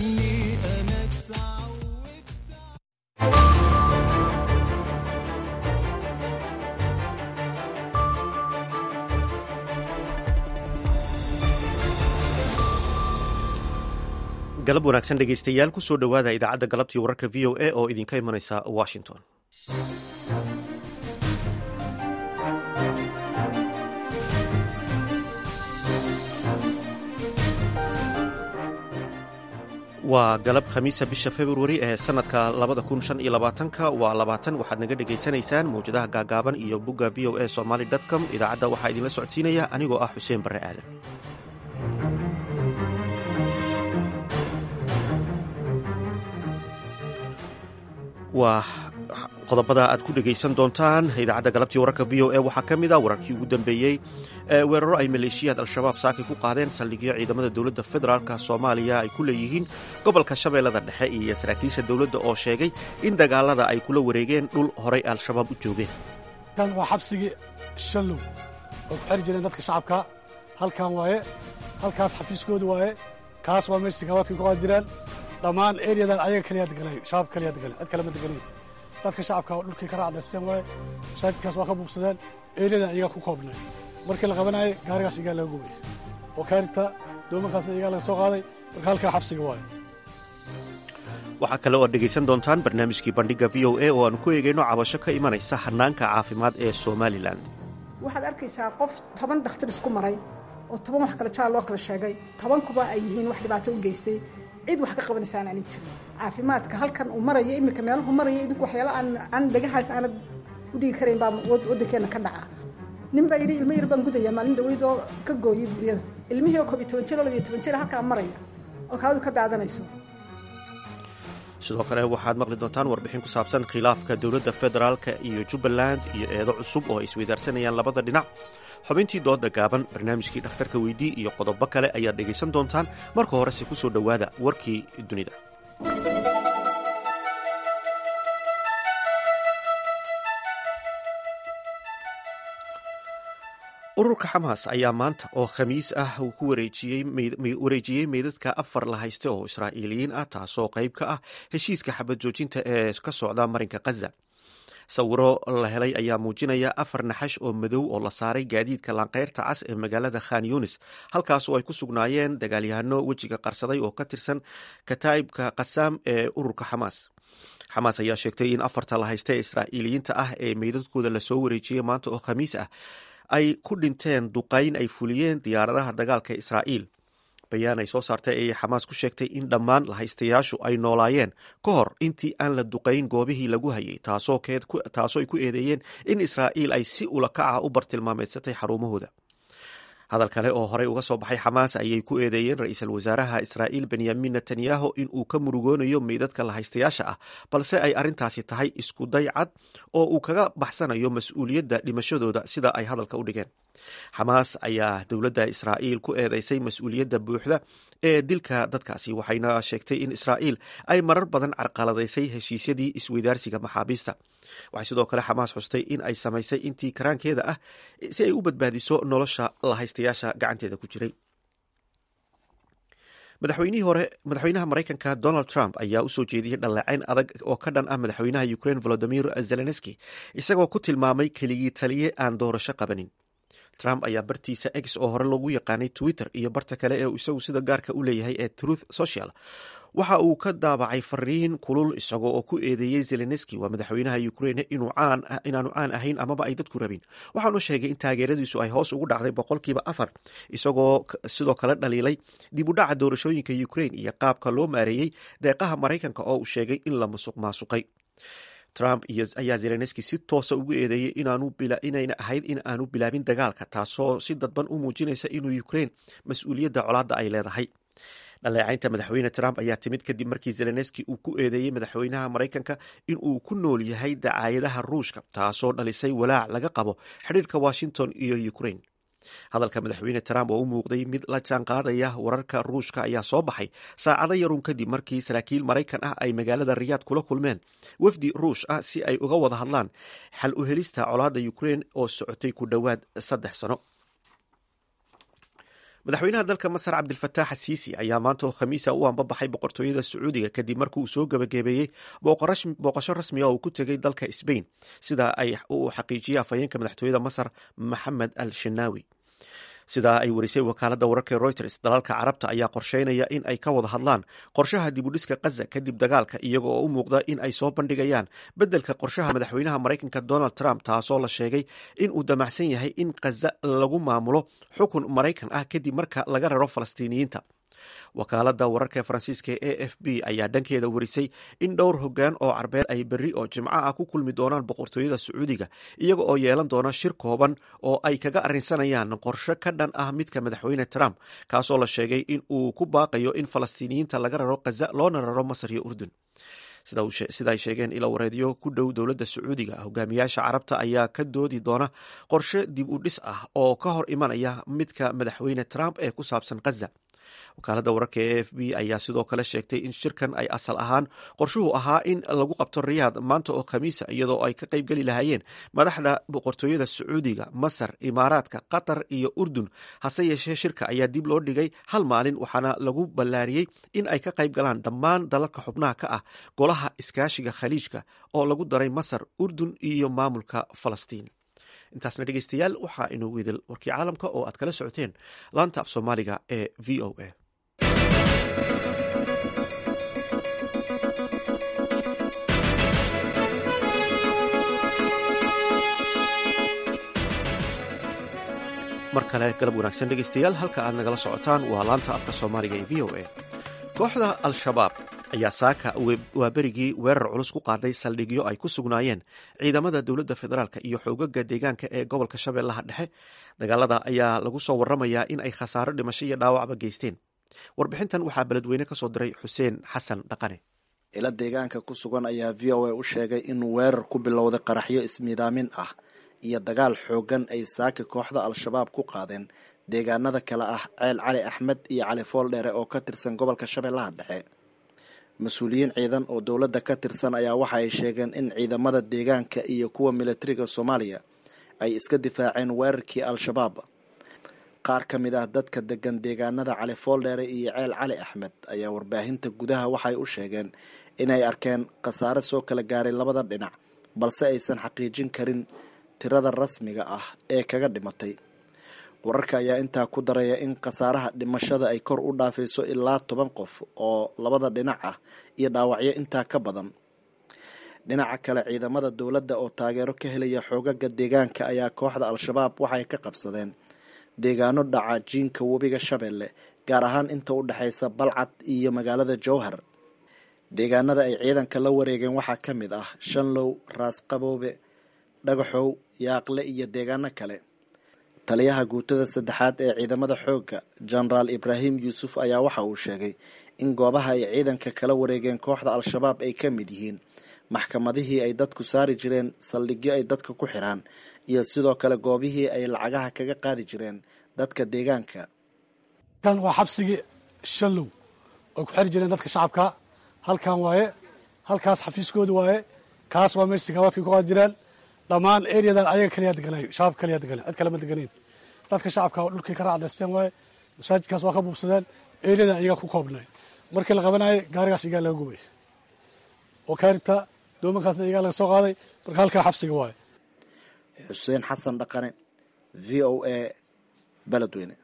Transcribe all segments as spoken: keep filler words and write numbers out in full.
مني أنا اتعودت. galab wanaagsan dhegaystayaal ku soo dhowaada idaacadda galabtii wararka v o a oo idinka imanaysa washington. waa galab khamiisa bisha februari ee sanadka labada kun shan iyo labaatanka waa labaatan waxaad naga dhegaysanaysaan mawjadaha gaagaaban iyo bugga v o a somaly com. idaacadda waxaa idinla socodsiinaya anigoo ah xuseen barre aadan. waa qodobada aad ku dhegaysan doontaan idaacadda galabtii wararka v o a waxaa ka mid a wararkii ugu dambeeyey weeraro ay maleeshiyaad al-shabaab saaki ku qaadeen saldhigyo ciidamada dowladda federaalka soomaaliya ay ku leeyihiin gobolka shabeellada dhexe iyo saraakiisha dowladda oo sheegay in dagaalada ay kula wareegeen dhul horay al-shabaab u joogeen. kan waa xabsigii shallow oo ku xeri jireen dadka shacabka. halkan waaye, halkaas xafiiskooda waaye, kaas waa meesha sikawaadka ku qaadi jireen. dhammaan ereyadan ayaga kaliyaa deganay, shabaab kaliyaa deganay, cid kale ma deganay. dadka shacabka dhulkii ka raacdaysteen waaye, masaajidkaas waa ka buubsadeen, ereyadan ayaga ku koobnay. markii la qabanayay gaarigaas igaa laga gubay oo kaaribta doomankaasna igaa laga soo qaaday. marka halkaa xabsiga waaye. waxaa kale oo ad dhegaysan doontaan barnaamijkii bandhigga v o a oo aanu ku eegayno cabasho ka imanaysa hanaanka caafimaad ee somalilan. waxaad arkaysaa qof toban dhakhtar isku maray oo toban wax kale jaal loo kala sheegay, tobankuba ay yihiin wax dhibaato u geystay, cid wax ka qabanaysaana aanay jirin. caafimaadka halkan uu marayo iminka meelahu maraya idinku waxyaala aan aan dhagahaas aanad u dhigi karayn baa waddankeena ka dhaca. nin baa yidhi ilmo yar baan gudaya maalin dhaweyd oo ka gooyay buryada, ilmihii oo koob iyo toban jir oo labiyo toban jir halkaa maraya oo kaadu ka daadanayso. sidoo kale waxaad maqli doontaan warbixin ku saabsan khilaafka dowladda federaalka iyo jubbaland iyo eedo cusub oo ay isweydaarsanayaan labada dhinac. xubintii dooda gaaban, barnaamijkii dhakhtarka weydii iyo qodobo kale ayaad dhegaysan doontaan. marka horese ku soo dhowaada warkii dunida. ururka xamaas ayaa maanta oo khamiis ah uu ku wareejiyey meydadka afar la hayste oo israa'iiliyiin ah, taasoo qayb ka ah heshiiska xabad joojinta ee ka socda marinka khaza. sawiro la helay ayaa muujinaya afar naxash oo madow oo la saaray gaadiidka laanqeyrta cas ee magaalada khan yunis, halkaasoo ay ku sugnaayeen dagaalyahano wejiga qarsaday oo ka tirsan kataa'ibka qasaam ee ururka xamaas. xamaas ayaa sheegtay in afarta la hayste ee israa'iiliyiinta ah ee meydadkooda lasoo wareejiyey maanta oo khamiis ah ay ku dhinteen duqayn ay fuliyeen diyaaradaha dagaalka israa'iil. bayaan ay soo saartay ayay xamaas ku sheegtay in dhammaan lahaystayaashu ay noolaayeen ka hor intii aan la duqayn goobihii lagu hayay, taasoo ay ku eedeeyeen in israa'iil ay si ulakaca u bartilmaameedsatay xarumahooda. hadal kale oo horey uga soo baxay xamaas ayay ku eedeeyeen ra-iisul wasaaraha israa'iil benyamin netanyahu in uu ka murugoonayo meydadka lahaystayaasha ah, balse ay arrintaasi tahay isku day cad oo uu kaga baxsanayo mas-uuliyadda dhimashadooda sida ay hadalka u dhigeen. xamaas ayaa dowladda israa'iil ku eedeysay mas-uuliyadda buuxda ee dilka dadkaasi, waxayna sheegtay in israa'iil ay marar badan carqaladaysay heshiisyadii isweydaarsiga maxaabiista. waxay sidoo kale xamaas xustay in ay samaysay intii karaankeeda ah si ay u badbaadiso nolosha lahaystayaasha gacanteeda ku jiray. madaxweynihii hore madaxweynaha maraykanka donald trump ayaa u soo jeediyey dhaleecayn adag oo ka dhan ah madaxweynaha ukraine volodimir zelenski, isagoo ku tilmaamay keligii taliye aan doorasho qabanin. trump ayaa bartiisa x oo hore loogu yaqaanay twitter iyo barta kale ee isagu sida gaarka u leeyahay ee truth social waxa uu ka daabacay fariin kulul isagoo oo ku eedeeyey zelenski waa madaxweynaha ukraine inaanu caan ahayn amaba ay dadku rabin. waxaanu sheegay in taageeradiisu ay hoos ugu dhacday boqolkiiba afar, isagoo sidoo kale dhaliilay dib u dhaca doorashooyinka ukraine iyo qaabka loo maareeyey deeqaha maraykanka oo uu sheegay in la musuq maasuqay. trump ayaa zelenski si toosa ugu eedeeyey inayna ahayd in aanu bilaabin dagaalka, taasoo si dadban u muujinaysa inuu ukraine mas-uuliyadda colaadda ay leedahay. dhaleecaynta madaxweyne trump ayaa timid kadib markii zelenski uu ku eedeeyey madaxweynaha maraykanka in uu ku nool yahay dacaayadaha ruushka, taasoo dhalisay walaac laga qabo xidhiirka washington iyo ukraine. hadalka madaxweyne trump oo u muuqday mid la jaan qaadaya wararka ruushka ayaa soo baxay saacado yarun kadib markii saraakiil maraykan ah ay magaalada riyaad kula kulmeen wafdi ruush ah si ay uga wada hadlaan xal u helista colaadda ukraine oo socotay ku dhowaad saddex sano. madaxweynaha dalka masar cabdilfataax asiisi ayaa maanta oo khamiisa u anbabaxay boqortooyada sacuudiga kadib markii uu soo gebagabeeyey booqasho rasmi ah oo uu ku tegey dalka sbain sida ay uu xaqiijiyey afhayeenka madaxtooyada masar maxamed al shinaawi. sidaa ay warisay wakaaladda wararka reuters, dalalka carabta ayaa qorsheynaya in ay ka wada hadlaan qorshaha dibudhiska Gaza kadib dagaalka, iyaga oo u muuqda in ay soo bandhigayaan beddelka qorshaha madaxweynaha maraykanka Donald Trump, taasoo la sheegay in uu damacsan yahay in Gaza lagu maamulo xukun maraykan ah kadib marka laga raro falastiiniyiinta. wakaaladda wararka faransiiska ee A F B ayaa dhankeeda warisay in dhowr hoggaan oo carbeed ay berri oo jimco ah ku kulmi doonaan boqortooyada sacuudiga, iyaga oo yeelan doona shir kooban oo ay kaga arrinsanayaan qorshe ka dhan ah midka madaxweyne Trump, kaasoo la sheegay in uu ku baaqayo in falastiiniyiinta laga raro Gaza loona raro Masar iyo Urdun. sida ay sheegeen ilo wareedyo ku dhow dowladda sacuudiga, hogaamiyaasha carabta ayaa ka doodi doona qorshe dib u dhis ah oo ka hor imanaya midka madaxweyne Trump ee ku saabsan Gaza. wakaaladda wararka ee A F B ayaa sidoo kale sheegtay in shirkan ay asal ahaan qorshuhu ahaa in lagu qabto Riyaad maanta oo khamiisa, iyadoo ay ka qayb geli lahaayeen madaxda boqortooyada sacuudiga, Masar, Imaaraadka, Qatar iyo Urdun. hase yeeshee shirka ayaa dib loo dhigay hal maalin, waxaana lagu ballaariyey in ay ka qayb galaan dhammaan dalalka xubnaha ka ah golaha iskaashiga khaliijka oo lagu daray Masar, Urdun iyo maamulka Falastiin. intaasna dhegeystayaal waxaa inoogu idil warkii caalamka oo aad kala socoteen laanta af soomaaliga ee V O A. mar kale galab wanaagsan dhegeystayaal, halka aad nagala socotaan waa laanta afka soomaaliga ee V O A. kooxda al-shabaab ayaa saaka waa berigii weerar culus ku qaaday saldhigyo ay ku sugnaayeen ciidamada dowladda federaalk iyo xoogaga deegaanka ee gobolka shabeellaha dhexe. dagaalada ayaa lagu soo waramayaa in ay khasaaro dhimasho iyo dhaawacba geysteen. warbixintan waxaa beledweyne ka soo diray xuseen xasan dhaqane. ila deegaanka ku sugan ayaa V O A u sheegay in weerar ku bilowday qaraxyo ismiidaamin ah iyo dagaal xoogan ay saaka kooxda al-shabaab ku qaadeen deegaanada kale ah ceel cali axmed iyo cali fooldheere oo ka tirsan gobolka shabeellaha dhexe. mas-uuliyiin ciidan oo dowladda ka tirsan ayaa waxa ay sheegeen in ciidamada deegaanka iyo kuwa militariga soomaaliya ay iska difaaceen weerarkii al-shabaab. qaar ka mid ah dadka degan deegaanada cali fooldheere iyo ceel cali axmed ayaa warbaahinta gudaha waxay u sheegeen inay arkeen khasaare soo kala gaaray labada dhinac, balse aysan xaqiijin karin tirada rasmiga ah ee kaga dhimatay. wararka ayaa intaa ku daraya in khasaaraha dhimashada ay kor u dhaafayso ilaa toban qof oo labada dhinac ah iyo dhaawacyo intaa ka badan. dhinaca kale, ciidamada dowladda oo taageero ka helaya xoogaga deegaanka ayaa kooxda al-shabaab waxay ka qabsadeen deegaano dhaca jiinka webiga shabeelle, gaar ahaan inta u dhexaysa balcad iyo magaalada jowhar. deegaanada ay ciidanka la wareegeen waxaa ka mid ah shanlow, raas qaboobe, dhagaxow, yaaqle iyo deegaano kale. taliyaha guutada saddexaad ee ciidamada xoogga jenaraal ibraahim yuusuf ayaa waxa uu sheegay in goobaha ay ciidanka kala wareegeen kooxda al-shabaab ay ka mid yihiin maxkamadihii ay dadku saari jireen, saldhigyo ay dadka ku xiraan iyo sidoo kale goobihii ay lacagaha kaga qaadi jireen dadka deegaanka. kan waa xabsigii shallow oo ku xiri jireen dadka shacabka. halkan waaye, halkaas xafiiskooda waaye, kaas waa meesha sikawaadka ku qaadi jireen. dhammaan ereyadan ayaga kaliyaa deganay, shacabka kaliyaa deganay, cid kale ma deganeyn. dadka shacabka dhulkay ka raacdaysteen waaye, masaajidkaas waa ka buubsadeen, ereyadan ayagaa ku koobnay. markii la qabanayay gaarigaas iyagaa laga gubay oo kaaribta doomankaasna iyagaa laga soo qaaday. marka halkaa xabsiga waaye. xuseen xasan dhaqane, V O A, beledweyne.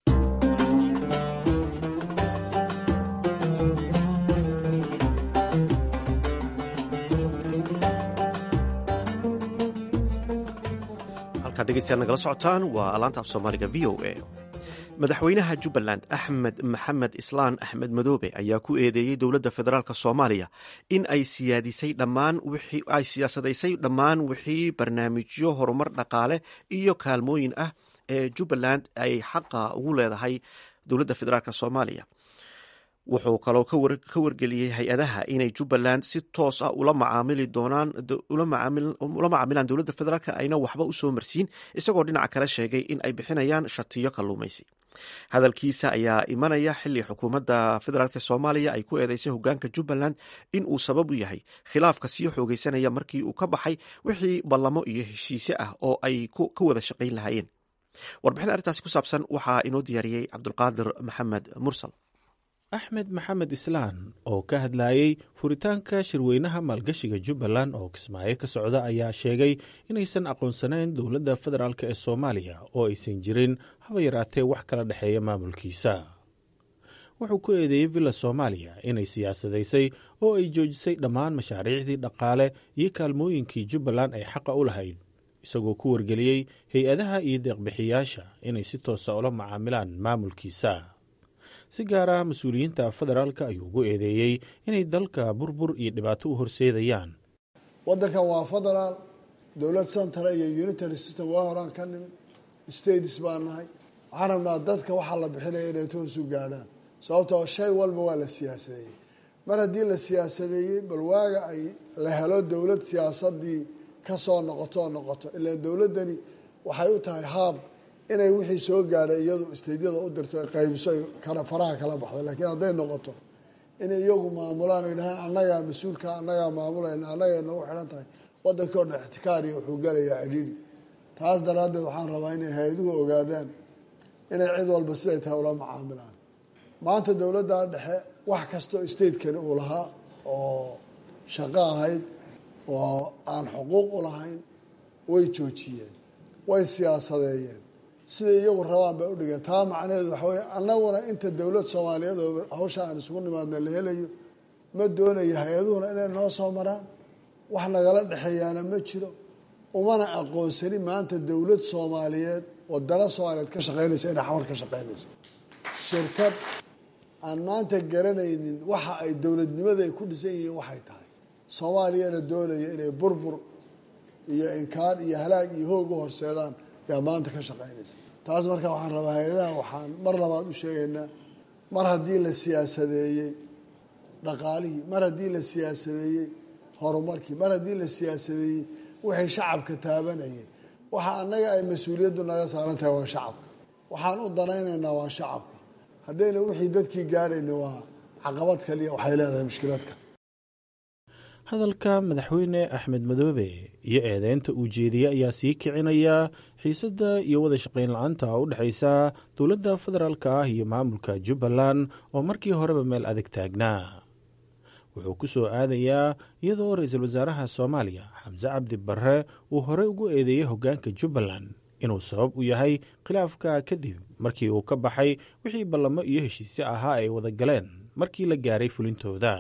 dhegeystayaal nagala socotaan waa laanta af soomaaliga V O A. madaxweynaha jubbaland axmed maxamed islaan axmed madoobe ayaa ku eedeeyey dowladda federaalk soomaaliya in ay siyaadisay dhammaan wixii ay siyaasadaysay dhammaan wixii barnaamijyo horumar dhaqaale iyo kaalmooyin ah ee jubbaland ay xaqa ugu leedahay dowladda federaalk soomaaliya. wuxuu kaloo ka wargeliyey hay-adaha inay jubbaland si toos ah ula macaamili doonaan ula macaamilaan dowladda federaalk ayna waxba usoo marsiin, isagoo dhinaca kale sheegay in ay bixinayaan shatiyo kalluumaysi. hadalkiisa ayaa imanaya xili xukuumadda federaalk soomaaliya ay ku eedeysay hogaanka jubbaland in uu sabab u yahay khilaafka sii xoogeysanaya markii uu ka baxay wixii ballamo iyo heshiise ah oo ay ka wada shaqayn lahaayeen. warbixin arrintaasi ku saabsan waxaa inoo diyaariyey cabdulqaadir maxamed mursal. axmed maxamed islaan oo ka hadlayey furitaanka shirweynaha maalgashiga jubbaland oo kismaayo ka socda ayaa sheegay inaysan aqoonsanayn dowladda federaalk ee soomaaliya oo aysan jirin haba yaraatee wax kala dhexeeya maamulkiisa. wuxuu ku eedeeyey villa soomaaliya inay siyaasadaysay oo ay joojisay dhammaan mashaariicdii dhaqaale iyo kaalmooyinkii jubbaland ay xaqa u lahayd, isagoo ku wargeliyey hay-adaha iyo deeqbixiyaasha inay si toosa ula macaamilaan maamulkiisa. si gaar ah mas-uuliyiinta federaalka ayuu ugu eedeeyey inay dalka burbur iyo dhibaato u horseedayaan. waddankan waa federaal, dowlad central iyo unitary system waa horaan ka nimid, states baan nahay. waxaan rabnaa dadka waxaa la bixinaya inay toos u gaadhaan, sababtoo shay walba waa la siyaasadeeyey. mar haddii la siyaasadeeyey bal waaga ay la helo dowlad siyaasadii ka soo noqoto oo noqoto, ilaa dowladdani waxay u tahay haab inay wixii soo gaadhay iyadu isteydyada u dirto ay qaybiso ay kala faraha kala baxdo. laakiin hadday noqoto inay iyagu maamulaan ay dhahaan annagaa mas-uulka, annagaa maamulayna, annagay nagu xidhan tahay, waddankii o dhan ixtikaariya wuxuu galayaa cidhiidhi. taas daraaddeed waxaan rabaa inay hay-aduhu ogaadaan inay cid walba siday tahay ula macaamilaan. maanta dowladda dhexe wax kastoo stateskani uu lahaa oo shaqo ahayd oo aan xuquuq u lahayn way joojiyeen, way siyaasadeeyeen, siday iyagu rabaan bay udhigeen. taa macnaheedu waxa wey annaguna inta dowlad soomaaliyeed oo hawsha aan isugu nimaadna la helayo ma doonayo hay-aduhuna inay noo soo maraan, wax nagala dhexeeyaana ma jiro. umana aqoonsani maanta dowlad soomaaliyeed wadana soomaaliyeed ka shaqeynaysa inay xamar ka shaqeynayso. shirkad aan maanta garanaynin waxa ay dowladnimada ay ku dhisan yihiin waxay tahay, soomaaliyana doonaya inay burbur iyo inkaan iyo halaag iyo hoog u horseedaan yaa maanta ka shaqeynaysa. taas markaa waxaan rabaa hay-adaha waxaan mar labaad u sheegaynaa, mar haddii la siyaasadeeyey dhaqaalihii, mar haddii la siyaasadeeyey horumarkii, mar haddii la siyaasadeeyey wixii shacabka taabanayay, waxa annaga ay mas-uuliyaddu naga saaran tahay waa shacabka, waxaan u danaynaynaa waa shacabka. haddayna wixii dadkii gaadhayna waa caqabad kaliya, waxay leedahay mushkiladka. hadalka madaxweyne axmed madoobe iyo eedeynta uu jeediyey ayaa sii kicinaya xiisadda iyo wada shaqayn la-aanta u dhexaysa dowladda federaalka ah iyo maamulka jubbaland oo markii horeba meel adag taagnaa. wuxuu ku soo aadayaa iyadoo ra-iisul wasaaraha soomaaliya xamse cabdi barre uu horey ugu eedeeyey hoggaanka jubbaland inuu sabab u yahay khilaafka kadib markii uu ka baxay wixii ballamo iyo heshiisyo ahaa ay wada galeen markii la gaaray fulintooda.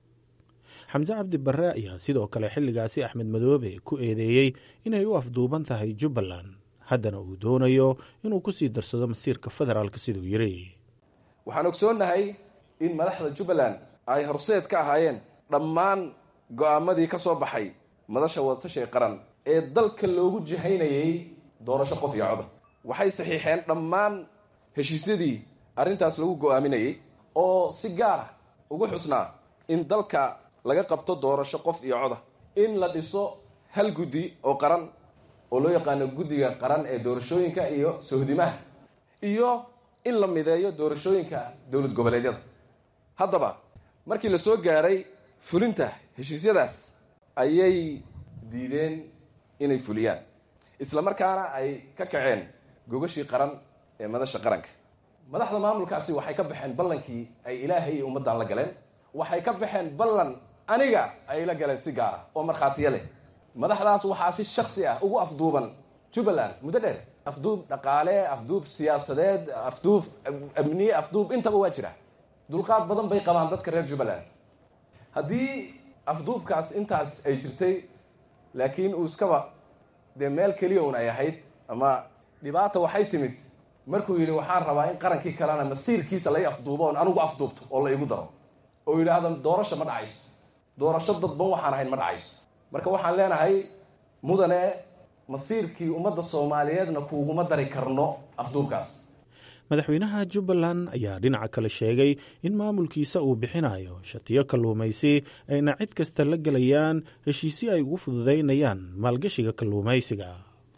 xamse cabdi barre ayaa sidoo kale xilligaasi axmed madoobe ku eedeeyey inay u afduuban tahay jubbaland, haddana uu doonayo inuu ku sii darsado masiirka federaalka siduu yidhi. waxaan ogsoonnahay in madaxda jubbaland ay horseed ka ahaayeen dhammaan go'aamadii ka soo baxay madasha wadatashiga qaran ee dalka loogu jihaynayay doorasho qof iyo coda. waxay saxiixeen dhammaan heshiisyadii arrintaas lagu go'aaminayey oo si gaara ugu xusnaa in dalka laga qabto doorasho qof iyo coda, in la dhiso hal guddi oo qaran oo loo yaqaano guddiga qaran ee doorashooyinka iyo sohdimaha, iyo in la mideeyo doorashooyinka dowlad goboleedyada. haddaba markii la soo gaaray fulinta heshiisyadaas ayay diideen inay fuliyaan, isla markaana ay ka kaceen gogashii qaran ee madasha qaranka. madaxda maamulkaasi waxay ka baxeen ballankii ay ilaahay iyo ummaddan la galeen, waxay ka baxeen ballan aniga ay la galeen si gaara oo markhaatiya leh. madaxdaas waxaa si shaksi ah ugu afduuban jubbaland muddo dheer, afduub dhaqaale, afduub siyaasadeed, afduub amniye, afduub intaba waa jira. dulqaad badan bay qabaan dadka reer jubbaland. haddii afduubkaas intaas ay jirtay laakiin uu iskaba dee meel keliya un ay ahayd, ama dhibaata waxay timid markuu yidhi waxaan rabaa in qarankii kalena masiirkiisa lai afduubo oon anigu afduubto oo la igu daro, oo yidhaahda doorasho ma dhacayso, doorasho dadban waxaan ahayn ma dhacayso. marka waxaan leenahay mudane, masiirkii ummadda soomaaliyeedna kuuguma dari karno afduubkaas. madaxweynaha jubbaland ayaa dhinaca kale sheegay in maamulkiisa uu bixinayo shatiyo kalluumaysi ayna cid kasta la gelayaan heshiisyo ay ugu fududaynayaan maalgashiga kalluumaysiga.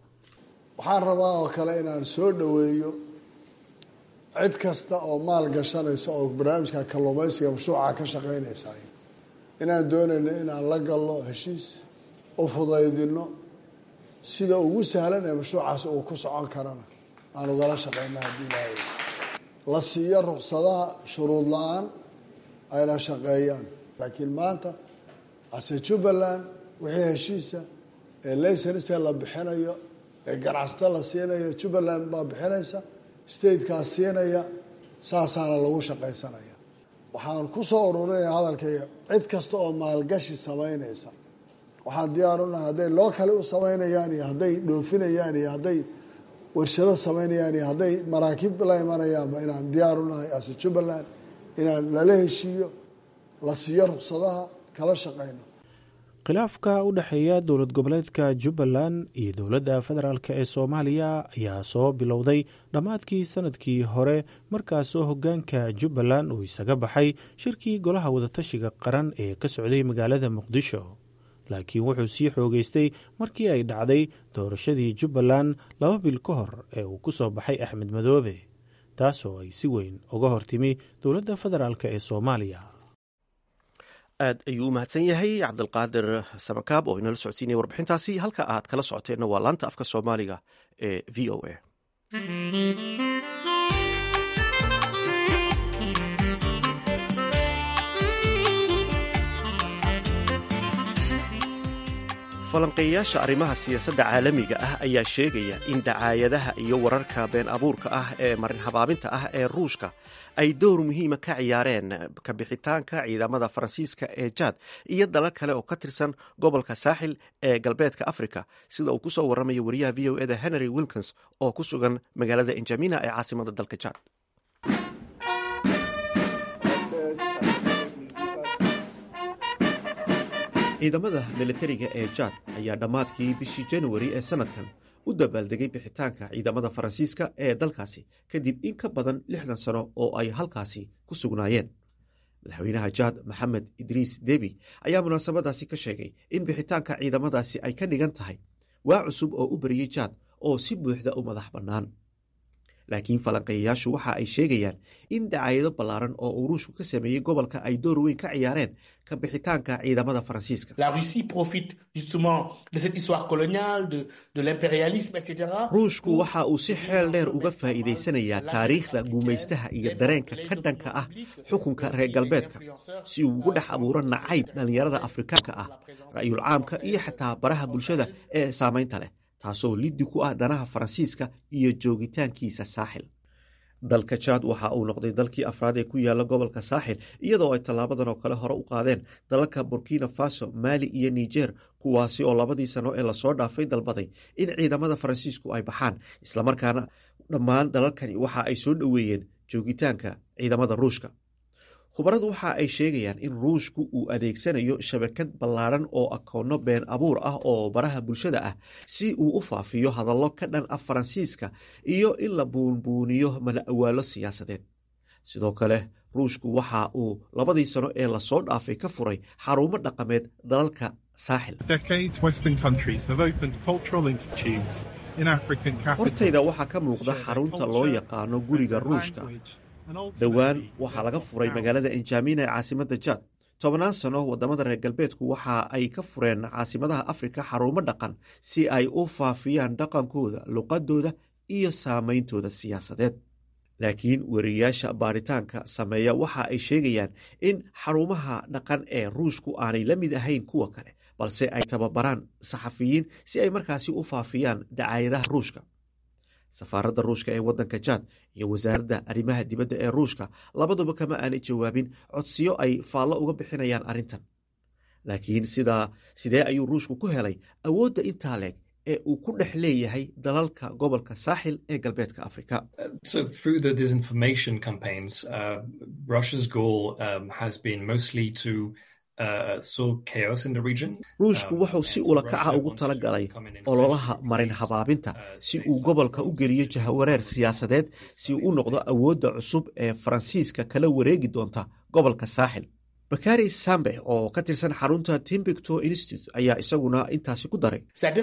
waxaan rabaa oo kale inaan soo dhoweeyo cid kasta oo maal gashanaysa oo barnaamijka kalluumaysiga mashruuca ka shaqeynaysa, inaan doonayno inaan la galno heshiis u fudaydino sida ugu sahlan ee mashruucaas uu ku socon karana aan ugala shaqeyna haddii ilaahay la siiyo ruqsadaha shuruud la-aan ayna shaqeeyaan. laakiin maanta ase jubbaland wixii heshiisa ee laysenska la bixinayo ee ganacsata la siinayo jubbaland baa bixinaysa, statekaas siinaya, saasaana lagu shaqaysanaya. waxaan ku soo ururinaya hadalkayga cid kasta oo maalgashi samaynaysa waxaan diyaar u nahay hadday loo kale u samaynayaan iyo hadday dhoofinayaan iyo hadday warshado samaynayaan iyo hadday maraakiib la imanayaanba inaan diyaar u nahay ase jubbaland inaan lala heshiiyo, la siiyo ruqsadaha, kala shaqeyno. khilaafka u dhexeeya dowlad goboleedka jubbaland iyo dowladda federaalk ee soomaaliya ayaa soo bilowday dhammaadkii sanadkii hore markaasoo hoggaanka jubbaland uu isaga baxay shirkii golaha wadatashiga qaran ee ka socday magaalada muqdisho, laakiin wuxuu sii xoogeystay markii ay dhacday doorashadii jubbaland laba bil ka hor ee uu ku soo baxay axmed madoobe, taasoo ay si weyn uga hortimi dowladda federaalk ee soomaaliya. aad ayuu u mahadsan yahay cabdilqaadir samakaab oo inala socodsiinaya warbixintaasi. halka aad kala socoteenna waa laanta afka soomaaliga ee v o a. falanqeeyayaasha arrimaha siyaasadda caalamiga ah ayaa sheegaya in dacaayadaha iyo wararka been abuurka ah ee marin habaabinta ah ee ruushka ay dowr muhiima ka ciyaareen ka bixitaanka ciidamada faransiiska ee jaad iyo dalal kale oo ka tirsan gobolka saaxil ee galbeedka afrika, sida uu ku soo waramayo wariyaha v o eda henry wilkins oo ku sugan magaalada injamina ee caasimada dalka jaad. ciidamada militariga ee jaad ayaa dhammaadkii bishii januari ee sanadkan u dabaaldegay bixitaanka ciidamada faransiiska ee dalkaasi kadib in ka badan lixdan sano oo ay halkaasi ku sugnaayeen. madaxweynaha jaad maxamed idriis debi ayaa munaasabadaasi ka sheegay in bixitaanka ciidamadaasi ay ka dhigan tahay waa cusub oo u bariyey jaad oo si buuxda u madax bannaan. laakiin falanqeeyayaashu waxa ay sheegayaan in dacaayado ballaaran oo uu ruushku ka sameeyey gobolka ay door weyn ka ciyaareen ka bixitaanka ciidamada faransiiska. ruushku waxa uu si xeel dheer uga faa'iidaysanayaa taariikhda guumaystaha iyo dareenka ka dhanka ah xukunka reer galbeedka si uu ugu dhex abuuro nacayb dhallinyarada afrikaanka ah, ra'yul caamka iyo xataa baraha bulshada ee saamaynta leh, taasoo liddi ku ah danaha faransiiska iyo joogitaankiisa saaxil. dalka jaad waxa uu noqday dalkii afraad ee ku yaala gobolka saaxil, iyadoo ay tallaabadan oo kale hore u qaadeen dalalka burkina faso, maali iyo niger, kuwaasi oo labadii sano ee lasoo dhaafay dalbaday in ciidamada faransiisku ay baxaan, islamarkaana dhammaan dalalkani waxa ay soo dhoweeyeen joogitaanka ciidamada ruushka. khubaradu waxa ay sheegayaan in ruushku uu adeegsanayo shabakad ballaaran oo akoonno been abuur ah oo baraha bulshada ah si uu u faafiyo hadallo ka dhan ah faransiiska iyo in la buunbuuniyo mala awaalo siyaasadeed. sidoo kale ruushku waxa uu labadii sano ee lasoo dhaafay ka furay xarumo dhaqameed dalalka saaxil. hortayda waxaa ka muuqda xarunta loo yaqaano guriga ruushka. dhowaan waxaa laga furay magaalada injamina ee caasimadda jaad. tobannaan sano waddamada reer galbeedku waxa ay ka fureen caasimadaha afrika xarumo dhaqan si ay u faafiyaan dhaqankooda, luqadooda iyo saameyntooda siyaasadeed. laakiin weriyayaasha baaritaanka sameeya waxa ay sheegayaan in xarumaha dhaqan ee ruushku aanay la mid ahayn kuwa kale, balse ay tababaraan saxafiyiin si ay markaasi u faafiyaan dacaayadaha ruushka. safaaradda ruushka ee waddanka jaad iyo wasaaradda arrimaha dibadda ee ruushka labaduba kama aanay jawaabin codsiyo ay faallo uga bixinayaan arrintan. laakiin sidaa sidee ayuu ruushku ku helay awoodda intaa leeg ee uu ku dhex leeyahay dalalka gobolka saaxil ee galbeedka afrika? ruushku wuxuu si ula kaca ugu tala galay ololaha marin habaabinta si uu gobolka u geliyo jahawareer siyaasadeed si uu u noqdo awoodda cusub ee faransiiska kala wareegi doonta gobolka saaxil. bakari sambe oo ka tirsan xarunta timbuktu institute ayaa isaguna intaasi ku daray.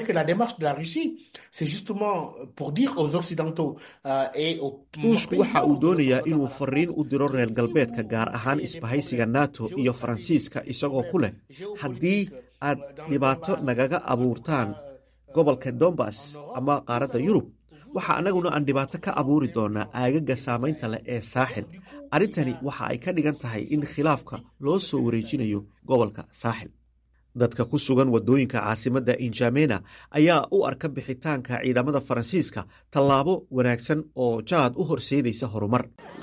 ruushku waxa uu doonayaa inuu fariin u diro reer galbeedka, gaar ahaan isbahaysiga nato iyo faransiiska, isagoo ku leh haddii aad dhibaato nagaga abuurtaan gobolka donbas ama qaaradda yurub, waxa annaguna aan dhibaato ka abuuri doonaa aagaga saamaynta leh ee saaxil. arrintani waxa ay ka dhigan tahay in khilaafka loo soo wareejinayo gobolka saaxil. dadka ku sugan waddooyinka caasimadda injamena ayaa u arka bixitaanka ciidamada faransiiska tallaabo wanaagsan oo jaad u horseedaysa horumar.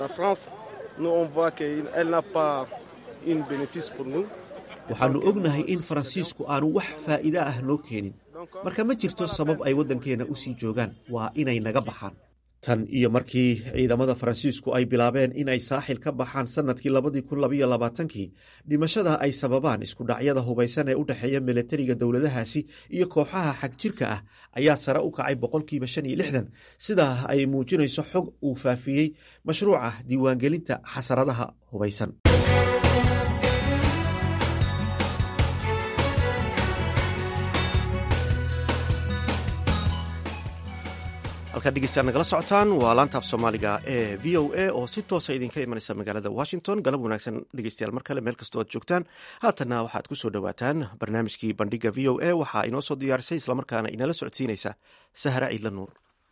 waxaannu ognahay in faransiisku aanu wax faa'iida ah noo keenin, marka ma jirto sabab ay waddankeenna u sii joogaan, waa inay naga baxaan. tan iyo markii ciidamada faransiisku ay bilaabeen inay saaxil ka baxaan sannadkii labadii kun labaiyo labaatankii, dhimashada ay sababaan iskudhacyada hubaysan ee u dhexeeya milatariga dowladahaasi iyo kooxaha xagjirka ah ayaa sare u kacay boqolkiiba shan iyo lixdan, sidaa ay muujinayso xog uu faafiyey mashruuca diiwaangelinta xasaradaha hubaysan. halkaad dhegeystayaal nagala socotaan waa laanta af soomaaliga ee v o a oo si toosa idinka imanaysa magaalada washington. galab wanaagsan dhegeystayaal mar kale meel kastoo aad joogtaan. haatanna waxaad ku soo dhowaataan barnaamijkii bandhiga v o a waxaa inoo soo diyaarisay islamarkaana inala socodsiinaysa sahra ciidla nuur.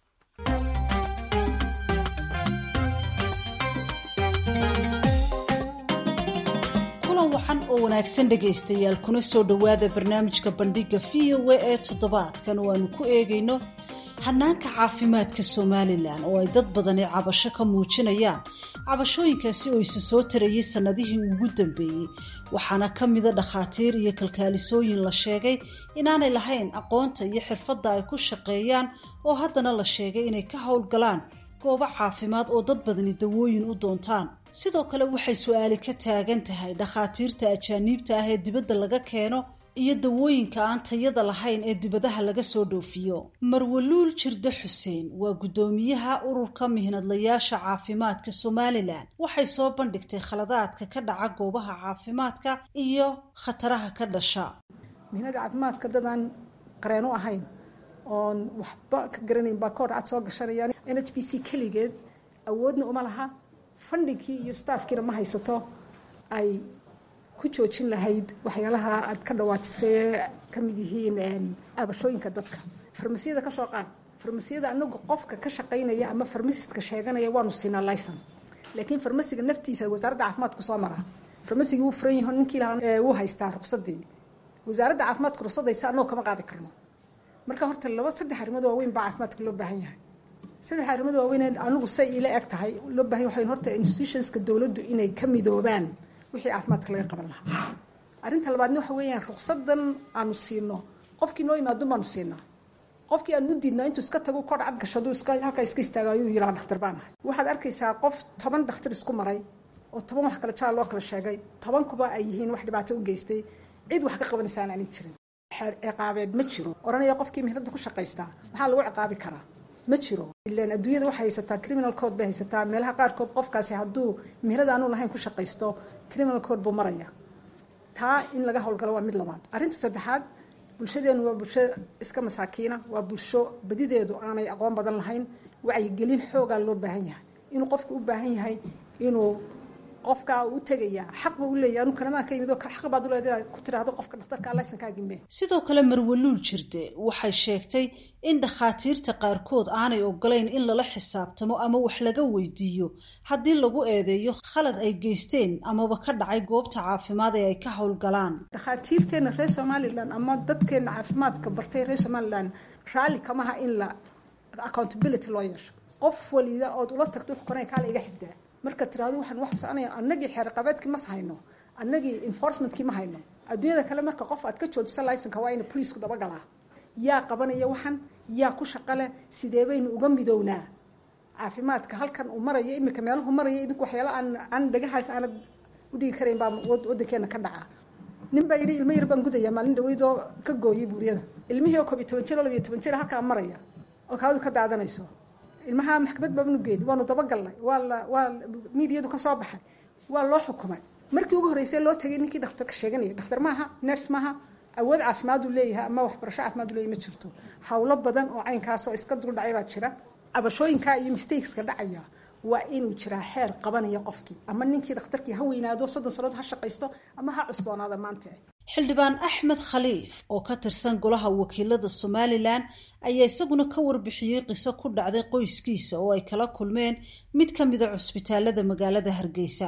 kulan waxan oo wanaagsan dhegaystayaal kuna soo dhowaada barnaamijka bandhiga v o a ee toddobaadkan oo aanu ku eegayno hanaanka caafimaadka somalilan oo ay dad badani cabasho ka muujinayaan. cabashooyinkaasi oo isa soo tarayay sannadihii ugu dambeeyey waxaana ka mida dhakhaatiir iyo kalkaalisooyin la sheegay inaanay lahayn aqoonta iyo xirfadda ay ku shaqeeyaan oo haddana la sheegay inay ka howlgalaan goobo caafimaad oo dad badani dawooyin u doontaan. sidoo kale waxay su-aali ka taagan tahay dhakhaatiirta ajaaniibta ah ee dibadda laga keeno iyo dawooyinka aan tayada lahayn ee dibadaha laga soo dhoofiyo. marwaluul jirde xuseen waa guddoomiyaha ururka mihnadlayaasha caafimaadka somalilan. waxay soo bandhigtay khaladaadka ka dhaca goobaha caafimaadka iyo khataraha ka dhasha. mihnada caafimaadka dadaan qareen u ahayn oon waxba ka garanayn baa koor cad soo gashanayaan. n h b c keligeed awoodna uma laha, fandhigkii iyo staafkiina ma haysato ay ku joojin lahayd waxyaalaha aad ka dhawaajisay ka mid yihiin cabashooyinka dadka. farmasiyada ka soo qaad, farmasiyada anagu qofka ka shaqaynaya ama farmasistka sheeganaya waanu siinaa laysan, laakiin farmasiga naftiisa wasaaradda caafimaadku soo mara. farmasigii wuu furan yaho ninkii lahaa wuu haystaa ruqsadii. wasaaradda caafimaadku ruqsadaysa annagu kama qaadi karno. marka horta laba saddex arrimood waaweyn baa caafimaadka loo baahan yahay. saddex arrimood waaweyn anigu say ila eg tahay loo baahan yahay horta institutionska dowladdu inay ka midoobaan wixii caafimaadka laga qaban lahaa. arrinta labaadna waxa weeyaan ruqsadan aanu siino qofkii noo yimaado baanu siinaa. qofkii aanu u diidnaa intuu iska tago kor cad gashado iska halkaa iska istaago ayuu yidhaha dhakhtar baan ahay. waxaad arkaysaa qof toban dhakhtar isku maray oo toban wax kale jaal loo kala sheegay, toban kuba ay yihiin wax dhibaato u geystay, cid wax ka qabanaysaan aanay jirin. ciqaabeed ma jiro. oranaya qofkii mihnada ku shaqaystaa maxaa lagu ciqaabi karaa? ma jiro. ilaan adduunyada waxay haysataa criminal code bay haysataa. meelaha qaarkood qofkaasi hadduu mihnada aanu lahayn ku shaqaysto criminal code buu maraya. taa in laga howlgalo waa mid labaad. arrinta saddexaad, bulshadeenu waa bulsho iska masaakiina, waa bulsho badideedu aanay aqoon badan lahayn. wacyigelin xoogaa loo baahan yahay. inuu qofku u baahan yahay inuu qofka u tagaya xaq buu u leeyahay. anu kanamaa ka yimid oo xaq baad u leedahay ku tiraahdo qofka dhakhtarka laysankaaga mee. sidoo kale marwaluul jirde waxay sheegtay in dhakhaatiirta qaarkood aanay ogolayn in lala xisaabtamo ama wax laga weydiiyo haddii lagu eedeeyo khalad ay geysteen amaba ka dhacay goobta caafimaad ee ay ka howlgalaan. dhakhaatiirteena reer somalilan ama dadkeena caafimaadka bartay reer somalilan raalli kamaha in la accountability loo yeesho. qof waliba ood ula tagto wuxuu konay kaala iga xigdaa. marka tiraahdo waxaan wax soconaya annagii xeer qabeedkii ma hayno, annagii enforcementkii ma hayno. adduunyada kale marka qof aad ka joojisa laysanka waa ina poliisku dabagalaa. yaa qabanaya waxan, yaa ku shaqale, sidee baynu uga midownaa caafimaadka halkan uu marayo iminka meeluhu maraya. idinku waxyaalo aan aan dhagahaas aanad u dhigi karayn baa waddankeena ka dhaca. nin baa yidhi ilmo yar baan gudaya maalin dhaweydoo ka gooyay buuryada. ilmihii oo koob iyo toban jir oo labiyo toban jir halkaa maraya oo kaadu ka daadanayso. ilmaha maxkamad baanu geeyay, waanu dabagalnay, waa la waa miidiyadu ka soo baxay, waa loo xukumay. markii ugu horeysay loo tagay ninkii dhakhtarka sheeganaya, dhakhtar maaha, nurse maaha, awood caafimaad u leeyahay ama waxbarasho caafimaad u leeyahay ma jirto. hawlo badan oo caynkaas oo iska dul dhacay baa jira. cabashooyinka iyo mistakeska dhacaya waa inuu jiraa xeer qabanaya qofkii ama ninkii dhakhtarkii ha weynaado soddon sanadood ha shaqaysto ama ha cusboonaada maanta. xildhibaan axmed khaliif oo ka tirsan golaha wakiilada somalilan ayaa isaguna ka warbixiyey qiso ku dhacday qoyskiisa oo ay kala kulmeen mid ka mida cusbitaalada magaalada hargeysa.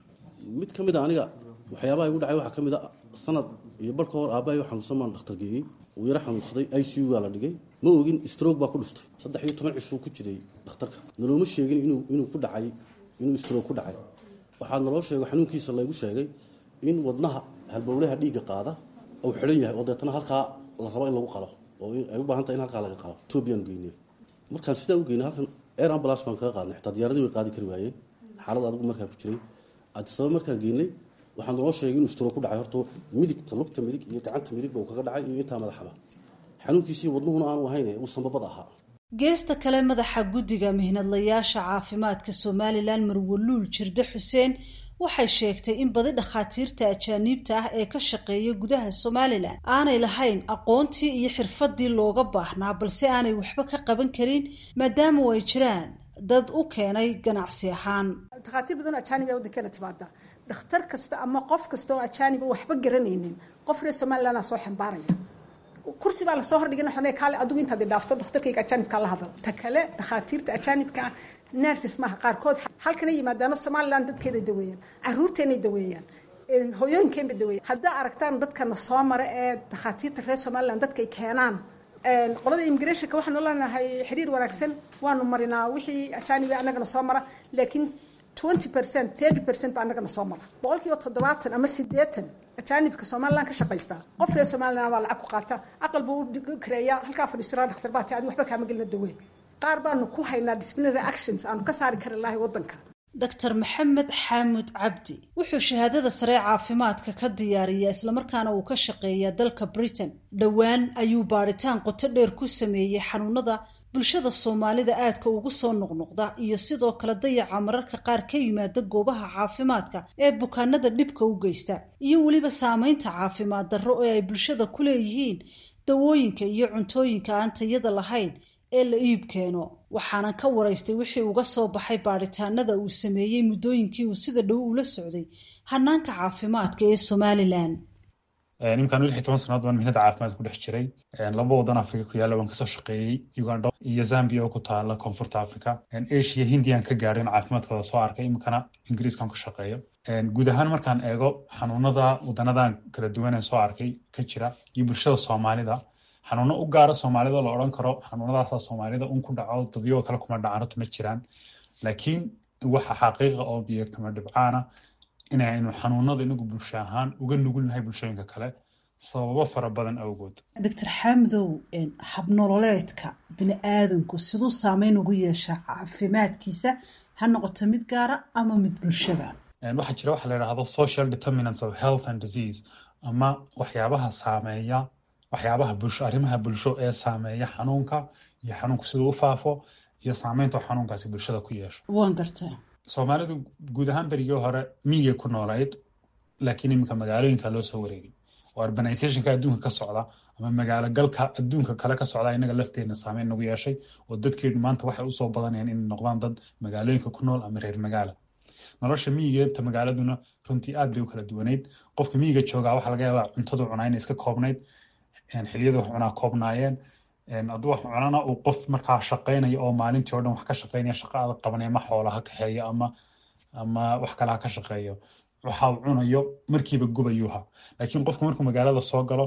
mid ka mid a aniga waxyaabaha igu dhacay waxaa ka mid a sanad iyo bar ka hor aabbahay xanuunsan maan dhakhtar geeyey uu yara xanuunsaday I C U gaa la dhigay ma ogin stroke baa ku dhuftay saddex iyo toban cisho ku jiray dhakhtarka nalooma sheegin inuu inuu ku dhacay inuu stroke ku dhacay waxaa naloo sheegay xanuunkiisa laygu sheegay in wadnaha halbowlaha dhiigga qaada uu xiran yahay oo deetana halkaa la rabo in lagu qalo oo ay u baahan tahay in halkaa laga qalo Ethiopian geynay markaan sidaa u geynay halkan air ambulance baan kaga qaadnay xitaa diyaaradii way qaadi kari waayeen xaalad adag markaa ku jiray aad sabab markaan geynay waxaan naloo sheegay inuu stroke ku dhacay horta midigta lugta midig iyo gacanta midig buu kaga dhacay iyo intaa madaxaba xanuunkiisii wadnuhuna aanu ahayn uu sanbabad ahaa. geesta kale madaxa guddiga mihnadlayaasha caafimaadka somalilan marwaluul jirde xuseen waxay sheegtay in badi dhakhaatiirta ajaaniibta ah ee ka shaqeeya gudaha somalilan aanay lahayn aqoontii iyo xirfadii looga baahnaa balse aanay waxba ka qaban karin maadaama ay jiraan dad u keenay ganacsi ahaan. dhakhaatiir badan ajaanib ah waddankeena timaada dhakhtar kasta ama qof kasta oo ajaanib waxba garanaynin qof reer somalilan ah soo xambaaraya kursi baa la soo hordhigana xanay kaale adigu intaad dhaafto dhakhtarkayga ajaanibka la hadal ta kale dhakhaatiirta ajaanibka nurses maaha qaarkood halkan yimaadaan Soomaaliland dadkeeda daweeyaan caruurteena daweeyaan hooyooyinkeena daweeyaan hadda aragtaan dadkana soo mara ee dhakhaatiirta reer Soomaaliland dadkay keenaan een qolada immigration-ka waxaan leenahay xiriir wanaagsan waanu marinaa wixii ajaanib anagana soo mara laakiin twenty percent thirty percent baa anagana soo mara boqolkiiba toddobaatan ama siddeetan ajaanibka Soomaaliland ka shaqeysta qof reer Soomaaliland waa lacag ku qaata aqal buu kareeya halka fadhiisraa dhakhtar baa taadi waxba kaama gelina daweey qaar baanu ku haynaa disciplinary actions aanu ka saari kari lahay waddanka. Doctor Maxamed Xaamud Cabdi wuxuu shahaadada sare caafimaadka ka diyaariyay isla markaana uu ka shaqeeyaa dalka Britain dhawaan ayuu baaritaan qoto dheer ku sameeyay xanuunada bulshada Soomaalida aadka ugu soo noqnoqda iyo sidoo kale dayaca mararka qaar ka yimaada goobaha caafimaadka ee bukaanada dhibka u geysta iyo waliba saameynta caafimaad darro ee ay bulshada ku leeyihiin dawooyinka iyo cuntooyinka aan tayada lahayn ee la iib keeno waxaana ka waraystay wixii uga soo baxay baaritaanada uu sameeyay muddooyinkii uu sida dhow ula socday hanaanka caafimaadka ee Somaliland. nimkaan lix iyo toban sanadood baan mihnada caafimaad ku dhex jiray laba wadan Afrika ku yaala waan kasoo shaqeeyay Uganda iyo Zambia oo ku taala Koonfurta Afrika Asia Hindiyan ka gaareen caafimaadkooda soo arkay imkana Ingiriiskan ka shaqeeyo guud ahaan markaan eego xanuunada wadanadan kala duwan ee soo arkay ka jira iyo bulshada Soomaalida xanuuno u gaar ah Soomaalida la oran karo xanuunadaas Soomaalida un ku dhaco dadyo kale kuma dhacaan ma jiraan laakiin waxa xaqiiqo oo biyo kama dhibcaana inaynu xanuunada inagu bulsho ahaan uga nugulnahay bulshooyinka kale sababo fara badan awgood. Doctor Xaamdow hab nololeedka bini'aadamku sidoo saameyn ugu yeesha caafimaadkiisa ha noqoto mid gaar ah ama mid bulshada. waxa jira waxa la yiraahdo social determinants of health and disease ama waxyaabaha saameeya waxyaabaha bulsho arrimaha bulsho ee saameeya xanuunka iyo xanuunku sidoo u faafo iyo saameynta xanuunkaasi bulshada ku yeesho. waan gartaa Soomaalidu guud ahaan berigii hore miyiga ku noolayd laakiin imika magaalooyinka loo soo wareegay oo urbanization-ka adduunka ka socda ama magaalo galka adduunka kale ka socda inaga lafteena saameyn nagu yeeshay oo dadkeedu maanta waxay u soo badanayaan in noqdaan dad magaalooyinka ku nool ama reer magaalo. nolosha miyiga ta magaaladuna runtii aad bay u kala duwaneyd qofka miyiga jooga waxa laga yaabaa cuntadu cunaa inay iska koobnayd xilliyada wax cunaa koobnaayeen aduu wax cunana uu qof markaa shaqeynaya oo maalintii oo dhan wax ka shaqeynaya shaqo adag qabanaya ma xoolaha ka xeeyo ama ama wax kale ka shaqeeyo waxa uu cunayo markiiba gubayuha laakiin qofku markuu magaalada soo galo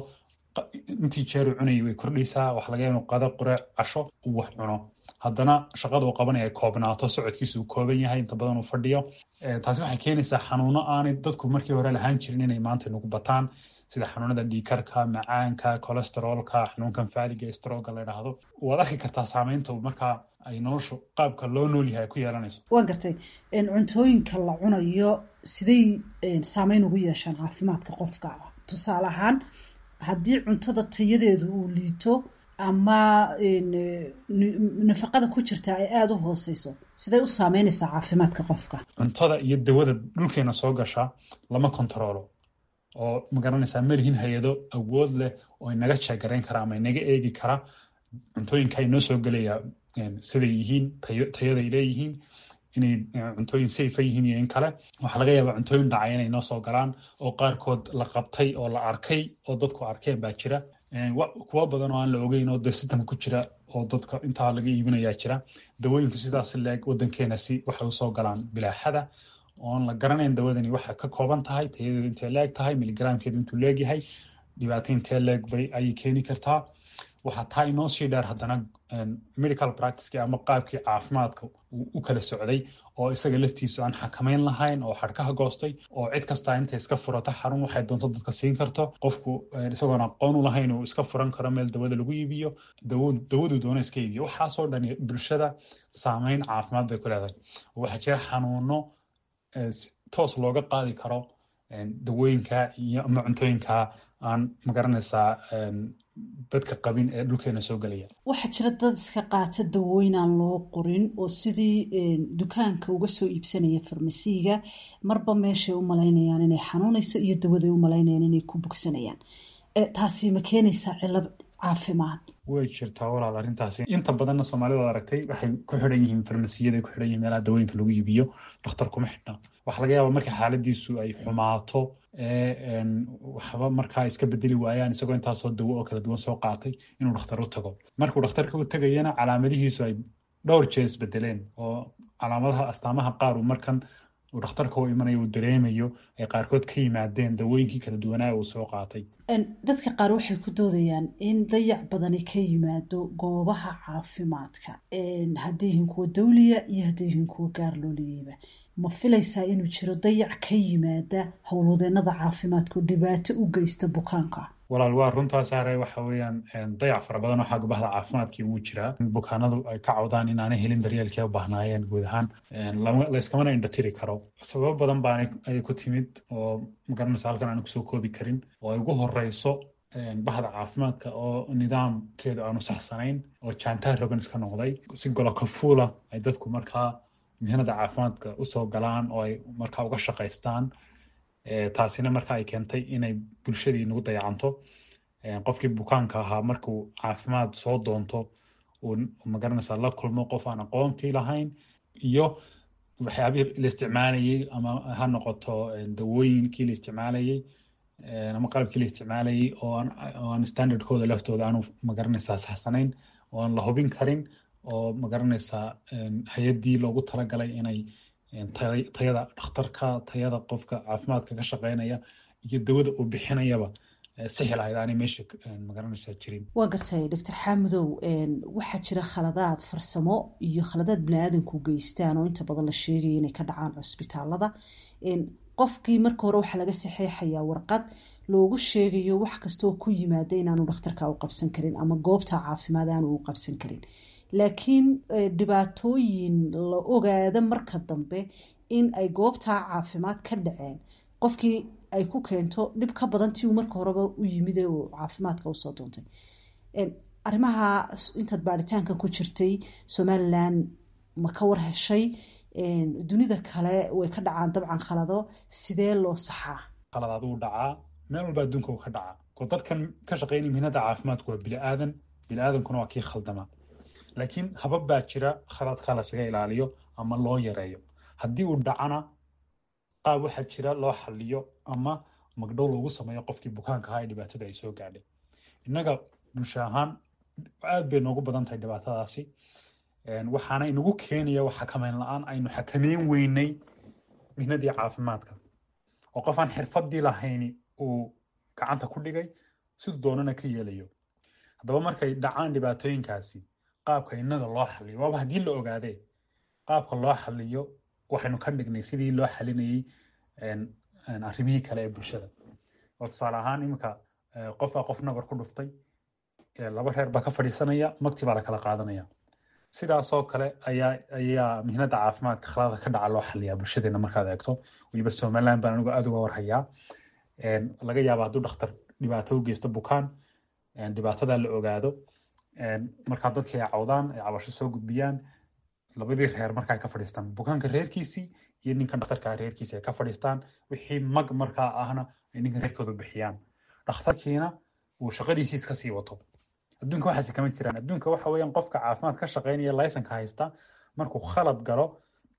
intii jeer uu cunayay way kordhaysaa wax laga yaabo qada qure casho uu wax cuno haddana shaqada uu qabanaya koobnaato socodkiisu uu kooban yahay inta badan uu fadhiyo taasi waxay keenaysaa xanuuno aanay dadku markii hore lahaan jirin inay maanta nagu bataan sida xanuunada dhiigkarka macaanka cholesterolka xanuunkan faaliga stroke la yiraahdo waad arki kartaa saameynta markaa ay noloshu qaabka loo nool yahay ku yeelanayso. waan gartay in cuntooyinka la cunayo siday saameyn ugu yeeshaan caafimaadka qofka tusaale ahaan haddii cuntada tayadeedu uu liito ama nafaqada ku jirta ay aada u hooseyso siday u saameynaysaa caafimaadka qofka. cuntada iyo dawada dhulkeena soo gasha lama kontaroolo oo magaranaysaa marihin hay'ado awood leh oo inaga jeegarayn kara ama inaga eegi kara cuntooyinka ay noo soo galaya siday yihiin tayaday leeyihiin inay cuntooyin safe yihiin iyo in kale. waxaa laga yaabaa cuntooyin dhacay inay noo soo galaan oo qaarkood la qabtay oo la arkay oo dadku arkeen baa jira. kuwa badan oo aan la ogeyn oo dee systemka ku jira oo dadka intaa laga iibinayaa jira. dawooyinku sidaas leeg wadankeena si waxay usoo galaan bilaaxada oon la garanayn dawadani waxa ka kooban tahay, tayadeedu intee leeg tahay, miligaraamkeedu intuu leegyahay, dhibaato intee leeg bay ayay keeni kartaa. waxaa taa inoo sii dheer haddana medical practicekii ama qaabkii caafimaadka uu u kala socday oo isaga laftiisu aan xakamayn lahayn oo xadhkaha goostay oo cid kastaa intay iska furato xarun waxay doonto dadka siin karto. qofku isagoon aqoon u lahayn uu iska furan karo meel dawada lagu iibiyo, dawadu doona iska iibiyo. waxaasoo dhan bulshada saameyn caafimaad bay ku leedahay. waxaa jira xanuuno toos looga qaadi karo dawooyinka iyo ama cuntooyinka aan magaranaysaa dadka qabin ee dhulkeena soo gelaya. waxaa jira dad iska qaata dawooyin aan loo qorin oo sidii dukaanka uga soo iibsanaya farmasiiga marba meeshay u malaynayaan inay xanuunayso iyo dawaday u malaynayaan inay ku bogsanayaan. taasi ma keenaysaa cilad caafimaad? way jirtaa walaal arrintaasi. inta badanna soomaalida aragtay waxay ku xidhan yihiin farmasiyada, ku xidhan yihiin meelaha dawooyinka lagu iibiyo, dhakhtar kuma xidhna. waxaa laga yaabaa marka xaaladiisu ay xumaato ee waxba markaa iska bedeli waayaan isagoo intaasoo dawo oo kala duwan soo qaatay inuu dhakhtar u tago. markuu dhakhtarka u tagayana calaamadihiisu ay dhowr jeer isbedeleen oo calaamadaha astaamaha qaar uu markan uu dhakhtarka u imanayo uu dareemayo ay qaarkood ka yimaadeen dawooyinkii kala duwanaa uu soo qaatay. dadka qaar waxay ku doodayaan in dayac badani ka yimaado goobaha caafimaadka, hadday yihiin kuwa dawliya iyo hadday yihiin kuwa gaar loo leeyayba. ma filaysaa inuu jiro dayac ka yimaada howlwadeenada caafimaadka oo dhibaato u geysta bukaanka? walaal waa runtaas hare waxa weeyaan dayac fara badan oo xagga bahda caafimaadkii uu jiraa. bukaanadu ay ka cawdaan inaanay helin daryeelkii u baahnaayeen guud ahaan layskamana indhatiri karo. sababo badan baana ay ku timid oo magaranaysa halkan aan kusoo koobi karin oo ay ugu horeyso bahda caafimaadka oo nidaamkeedu aanu saxsanayn oo jaantaar rogan iska noqday. si golo kafuula ay dadku markaa mihnada caafimaadka usoo galaan oo ay markaa uga shaqaystaan. taasina marka ay keentay inay bulshadii nagu dayacanto. qofkii bukaanka ahaa markuu caafimaad soo doonto uu magaranaysaa la kulmo qof aan aqoontii lahayn iyo waxyaabihii la isticmaalayay ama ha noqoto dawooyinkii la isticmaalayay ama qalabkii la isticmaalayay oo aan standardkooda laftooda aanu magaranaysaa saxsanayn oo aan la hubin karin oo magaranaysaa hay-addii loogu talagalay inay tayada dhakhtarka, tayada qofka caafimaadka ka shaqeynaya iyo dawada uu bixinayaba sixi lahayd aanay meesha magaranaysaa jirin. waa gartay doctor xaamudow, waxaa jira khaladaad farsamo iyo khaladaad biniaadanku geystaan oo inta badan la sheegaya inay ka dhacaan cusbitaalada. qofkii marka hore waxaa laga saxeexayaa warqad loogu sheegayo wax kastaoo ku yimaada inaanu dhakhtarka u qabsan karin ama goobta caafimaad aanu u qabsan karin. laakiin dhibaatooyin la ogaada marka dambe in ay goobtaa caafimaad ka dhaceen qofkii ay ku keento dhib ka badan tii uu marka horeba u yimid oo caafimaadka usoo doontay. arrimaha intaad baaritaanka ku jirtay Somaliland ma ka war heshay? dunida kale way ka dhacaan dabcan khalado, sidee loo saxaa? khaladaad uu dhacaa meel walba adduunka uu ka dhacaa. ko dadkan ka shaqeynaya mihnada caafimaadku waa bili-aadan, bili-aadankuna waa kii khaldama. laakiin habab baa jira khaladka lasaga ilaaliyo ama loo yareeyo. haddii uu dhacana qaab waxaa jira loo xaliyo ama magdhow loogu sameeyo qofkii bukaanka ahaa ee dhibaatada ay soo gaadhay. innaga bulsho ahaan aad bay noogu badan tahay dhibaatadaasi, waxaana inagu keenaya wax xakameyn la-aan aynu xakameyn weynay mihnadii caafimaadka oo qof aan xirfadii lahayni uu gacanta ku dhigay siduu doonana ka yeelayo. haddaba markay dhacaan dhibaatooyinkaasi qaabka innaga loo xaliyo waaba haddii la ogaadee qaabka loo xaliyo waxaynu ka dhignay sidii loo xalinayay arrimihii kale ee bulshada. oo tusaale ahaan iminka qof aa qof nabar ku dhuftay, laba reer baa ka fadhiisanaya, magti baa la kala qaadanaya. sidaasoo kale ayaa ayaa mihnada caafimaadka khalada ka dhaca loo xaliyaa bulshadeena markaad eegto. weliba Somaliland baan anigu aad uga warhayaa. laga yaaba hadduu dhakhtar dhibaato u geysto bukaan, dhibaatada la ogaado, markaa dadkii ay cawdaan ay cabasho soo gudbiyaan, labadii reer markaa ka fadhiistaan, bukaanka reerkiisii iyo ninkan dhakhtarka reerkiisa ay ka fadhiistaan, wixii mag markaa ahna ay ninkan reerkooda bixiyaan. dhakhtarkiina uu shaqadiisii iska sii wato. adduunka waxaasi kama jiraan. adduunka waxa weeyaan qofka caafimaad ka shaqeynaya laysanka haysta markuu khalad galo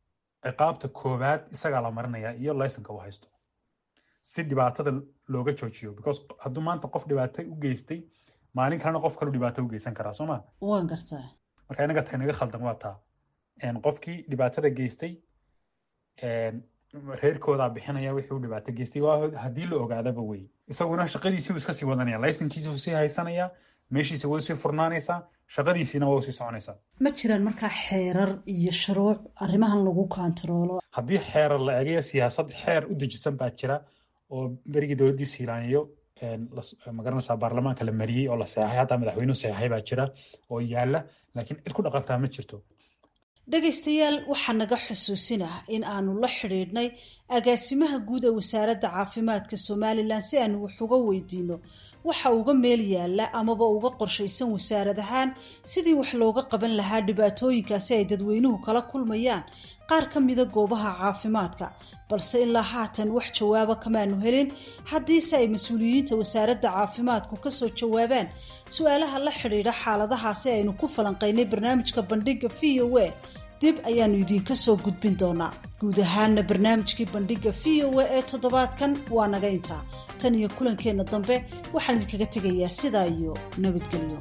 ciqaabta koowaad isagaa la marinayaa iyo laysanka uu haysto si dhibaatada looga joojiyo because hadduu maanta qof dhibaato u geystay maalin kalena qof kale dhibaato u geysan karaa soo ma waan gartaa marka inaga tahay naga khaldan waa taa qofkii dhibaatada geystay reerkooda bixinaya wixii uu dhibaato geystay waa haddii la ogaadaba wey isaguna shaqadiisii uu iska sii wadanaya laysankiisa uu sii haysanaya meeshiisa way sii furnaanaysaa shaqadiisiina waa sii soconaysaa ma jiraan markaa xeerar iyo shuruuc arrimahan lagu kontaroolo haddii xeerar la eegayo siyaasad xeer u dejisan baa jira oo berigii dowladdii siilaaniyo magaranaysaa baarlamaanka la mariyey oo la seexay hataa madaxweynuhu seexay baa jira oo yaala laakiin cid ku dhaqantaa ma jirto dhegaystayaal waxaa naga xusuusinah in aanu la xidhiidhnay agaasimaha guud ee wasaaradda caafimaadka somalilan si aanu wax uga weydiino waxa uga meel yaala amaba uga qorshaysan wasaarad ahaan sidii wax looga qaban lahaa dhibaatooyinkaasi ay dadweynuhu kala kulmayaan qaar ka mida goobaha caafimaadka balse ilaa haatan wax jawaabo kamaanu helin haddiise ay mas-uuliyiinta wasaaradda caafimaadku kasoo jawaabaan su-aalaha la xidhiidha xaaladahaasi aynu ku falanqaynay barnaamijka bandhiga v o a dib ayaanu idinka soo gudbin doonaa guud ahaana barnaamijkii bandhiga v o a ee toddobaadkan waa naga intaa tan iyo kulankeenna dambe waxaan idinkaga tegayaa sidaa iyo nabadgelyo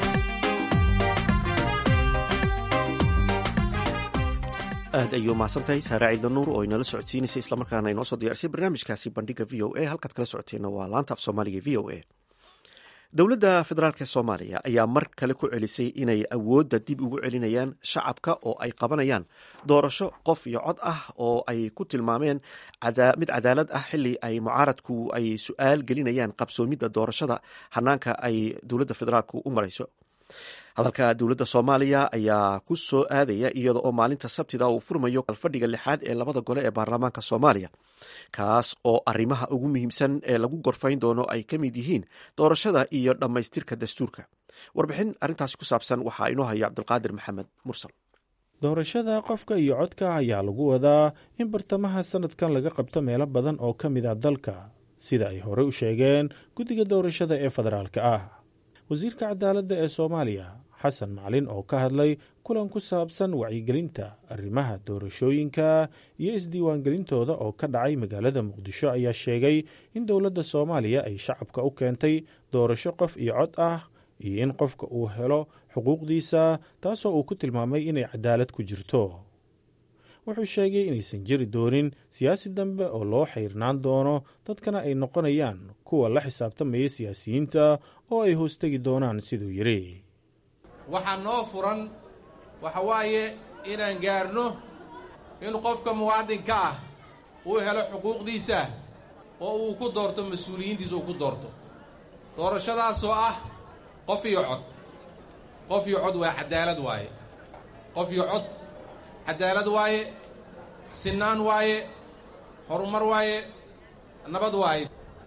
aad ayuu mahadsantahay saare ciidla nuur oo inala socodsiinaysay islamarkaana inoo soo diyaarsay barnaamijkaasi bandhiga v o a halkaad kala socoteenna waa laanta af soomaaliga v o a dowladda federaalk soomaaliya ayaa mar kale ku celisay inay awoodda dib ugu celinayaan shacabka oo ay qabanayaan doorasho qof iyo cod ah oo ay ku tilmaameen mid cadaalad ah xili ay mucaaradku ay su-aal gelinayaan qabsoomidda doorashada hanaanka ay dowladda federaalk u marayso hadalka dowladda soomaaliya ayaa ku soo aadaya iyada oo maalinta sabtida uu furmayo kalfadhiga lixaad ee labada gole ee baarlamaanka soomaaliya kaas oo arrimaha ugu muhiimsan ee lagu gorfayn doono ay ka mid yihiin doorashada iyo dhammaystirka dastuurka warbixin arrintaasi ku saabsan waxaa inoo haya cabdulqaadir maxamed mursal doorashada qofka iyo codka ayaa lagu wadaa in bartamaha sanadkan laga qabto meelo badan oo ka mid ah dalka sida ay horey u sheegeen guddiga doorashada ee federaalka ah wasiirka cadaaladda ee soomaaliya xasan macalin oo ka hadlay kulan ku saabsan wacyigelinta arrimaha doorashooyinka iyo isdiiwaangelintooda oo ka dhacay magaalada muqdisho ayaa sheegay in dowladda soomaaliya ay shacabka u keentay doorasho qof iyo cod ah iyo in qofka uu helo xuquuqdiisa taasoo uu ku tilmaamay inay cadaalad ku jirto wuxuu sheegay inaysan jiri doonin siyaasi dambe oo loo xayrnaan doono dadkana ay noqonayaan kuwa la xisaabtamaya siyaasiyiinta oo ay hoostegi doonaan siduu yidhi waxaa noo furan waxa waaye inaan gaarno in qofka muwaadinka ah uu helo xuquuqdiisa oo uu ku doorto mas-uuliyiintiisa uu ku doorto doorashadaasoo ah qof iyo cod qof iyo cod waa cadaalad waaye qof iyo cod cadaalad waaye sinaan waaye horumar waaye nabad waaye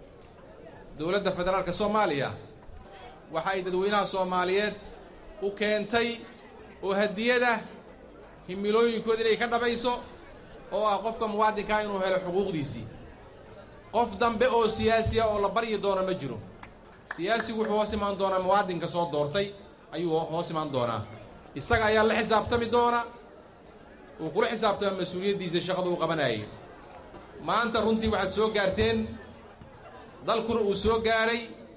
dowladda federaalka soomaaliya waxa ay dadweynaha soomaaliyeed u keentay oo hadiyada himilooyinkooda inay ka dhabayso oo ah qofka muwaadinkaa inuu helo xuquuqdiisii qof dambe oo siyaasiya oo la baryi doono ma jiro siyaasigu wuxuu hoos imaan doonaa muwaadinka soo doortay ayuu hoos imaan doonaa isaga ayaa la xisaabtami doona uu kula xisaabtama mas-uuliyaddiisa shaqada uu qabanayay maanta runtii waxaad soo gaarteen dalkuna uu soo gaaray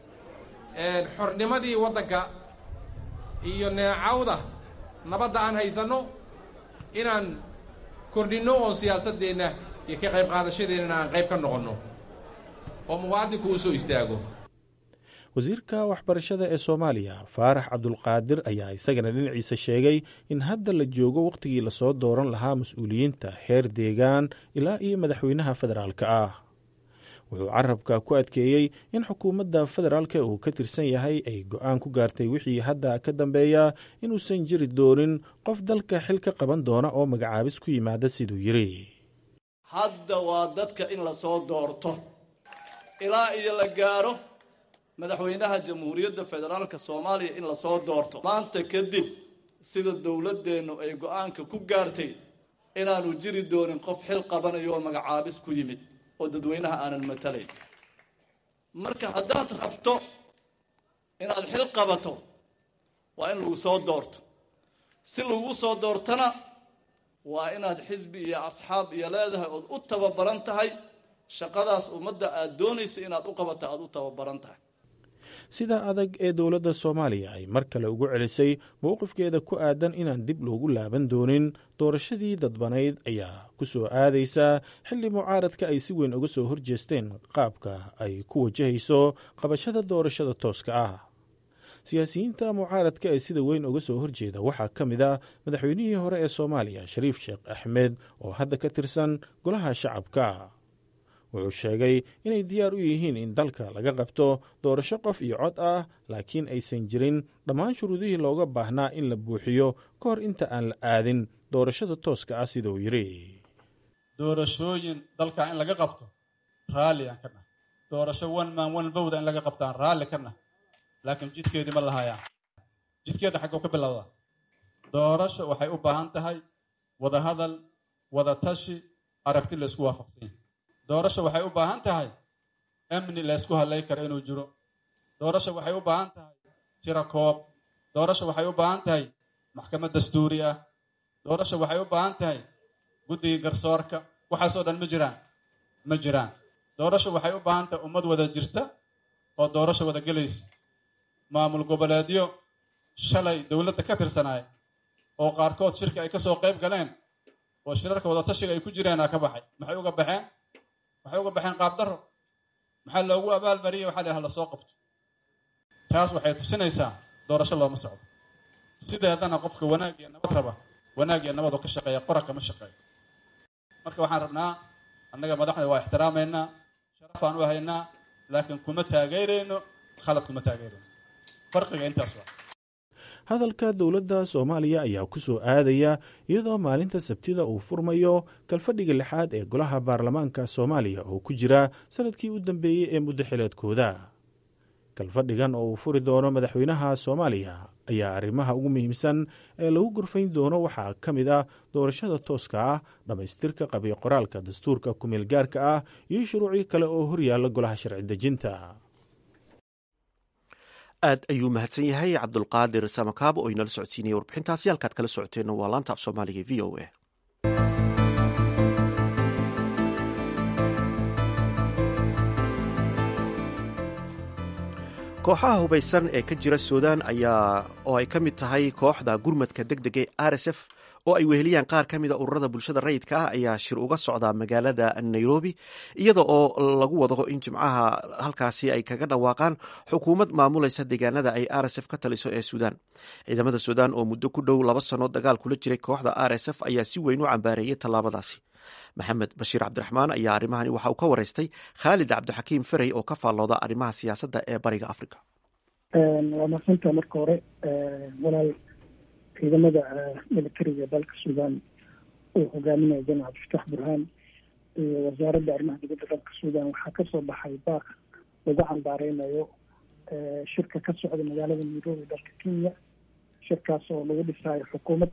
xornimadii waddanka iyo neecawda nabadda aan haysanno inaan kordhinno oon siyaasaddeenna iyo ka qayb qaadashadeennana aan qayb ka noqonno oo muwaadinku uu soo istaago wasiirka waxbarashada ee soomaaliya faarax cabdulqaadir ayaa isagana dhinaciisa sheegay in hadda la joogo wakhtigii lasoo dooran lahaa mas-uuliyiinta heer deegaan ilaa iyo madaxweynaha federaalka ah wuxuu carabka ku adkeeyey in xukuumadda federaalka uu ka tirsan yahay ay go-aan ku gaartay wixii hadda ka dambeeya inuusan jiri doonin qof dalka xil ka qaban doona oo magacaabis ku yimaada siduu yidhi hadda waa dadka in lasoo doorto ilaa iyo la gaaro madaxweynaha jamhuuriyadda federaalka soomaaliya in lasoo doorto maanta kadib sida dowladdeennu ay go-aanka ku gaartay inaanu jiri doonin qof xil qabanayo oo magacaabis ku yimid oo dadweynaha aanan matalayn marka haddaad rabto inaad xil qabato waa in lagu soo doorto si lagu soo doortana waa inaad xisbi iyo asxaab iyo leedahay ood u tababaran tahay shaqadaas ummadda aad doonaysa inaad u qabata aad u tababaran tahay sida adag ee dowladda soomaaliya ay mar kale ugu celisay mowqifkeeda ku aadan inaan dib loogu laaban doonin doorashadii dadbanayd ayaa ku soo aadaysaa xilli mucaaradka ay si weyn uga soo horjeesteen qaabka ay ku wajahayso qabashada doorashada tooska ah siyaasiyiinta mucaaradka ee sida weyn uga soo horjeeda waxaa ka mid ah madaxweynihii hore ee soomaaliya shariif sheekh axmed oo hadda ka tirsan golaha shacabka wuxuu sheegay inay diyaar u yihiin in dalka laga qabto doorasho qof iyo cod ah laakiin aysan jirin dhammaan shuruudihii looga baahnaa in la buuxiyo ka hor inta aan la aadin doorashada tooska ah sida uu yidhi doorashooyin dalka in laga qabto raalli aan ka nahay doorasho one man one vote in laga qabtaan raalli ka nahay laakiin jidkeedii ma lahayaan jidkeeda xagguu ka bilowdaa doorasho waxay u baahan tahay wada hadal wada tashi aragti la isku waafaqsan doorasho waxay u baahan tahay amni la isku hadlay karo inuu jiro doorasho waxay u baahan tahay tiro koob doorasho waxay u baahan tahay maxkamad dastuuri ah doorasho waxay u baahan tahay guddiga garsoorka waxaasoo dhan ma jiraan ma jiraan doorasho waxay u baahan tahay ummad wada jirta oo doorasho wada gelaysa maamul goboleedyo shalay dowladda ka tirsanaay oo qaarkood shirka ay ka soo qayb galeen oo shirarka wada tashiga ay ku jireenaa ka baxay maxay uga baxeen waxay uga baxeen qaab daro maxaa loogu abaalmariyey waxaa la lasoo qabto taas waxay tusinaysaa doorasho looma socdo sideedana qofka wanaag iyo nabad raba wanaag iyo nabad oo ka shaqeeya qora kama shaqeeyo marka waxaan rabnaa annaga madaxda waa ixtiraamaynaa sharafaan u haynaa laakiin kuma taageerayno khalad kuma taageerayno farqiga intaas waa hadalka dowladda soomaaliya ayaa ku soo aadaya iyadoo maalinta sabtida uu furmayo kalfadhiga lixaad ee golaha baarlamaanka soomaaliya oo ku jira sanadkii u dambeeyey ee muddo xileedkooda kalfadhigan oo uu furi doono madaxweynaha soomaaliya ayaa arrimaha ugu muhiimsan ee lagu gorfayn doono waxaa ka mid ah doorashada tooska ah dhammaystirka qabiyo qoraalka dastuurka kumeel gaarka ah iyo shuruucii kale oo horyaalla golaha sharci dejinta aad ayuu mahadsan yahay cabdulqaadir samakaab oo inala socodsiinaya warbixintaasi halkaad kala socoteenna waa laanta af soomaaliga v o a kooxaha hubaysan ee ka jira suudaan ayaa oo ay ka mid tahay kooxda gurmadka deg dega r s f oo ay weheliyaan qaar ka mida ururada bulshada rayidka ah ayaa shir uga socda magaalada nairobi iyada oo lagu wado in jimcaha halkaasi ay kaga dhawaaqaan xukuumad maamulaysa deegaanada ay r s f ka taliso ee suudaan ciidamada suudaan oo muddo ku dhow laba sano dagaal kula jiray kooxda r s f ayaa si weyn u cambaareeyay tallaabadaasi maxamed bashiir cabdiraxmaan ayaa arrimahani waxa uu ka wareystay khaalid cabdixakiim ferey oo ka faallooda arrimaha siyaasadda ee bariga africa waa madsanta marka hore walaal ciidamada militariga dalka suudaan uu hogaaminaya janaal cabdifatax burhaan iyo wasaaradda arrimaha dibadda dalka suudaan waxaa kasoo baxay baaq lagu cambaareynayo shirka ka socda magaalada nairobi dalka kenya shirkaas oo lagu dhisaayo xukuumad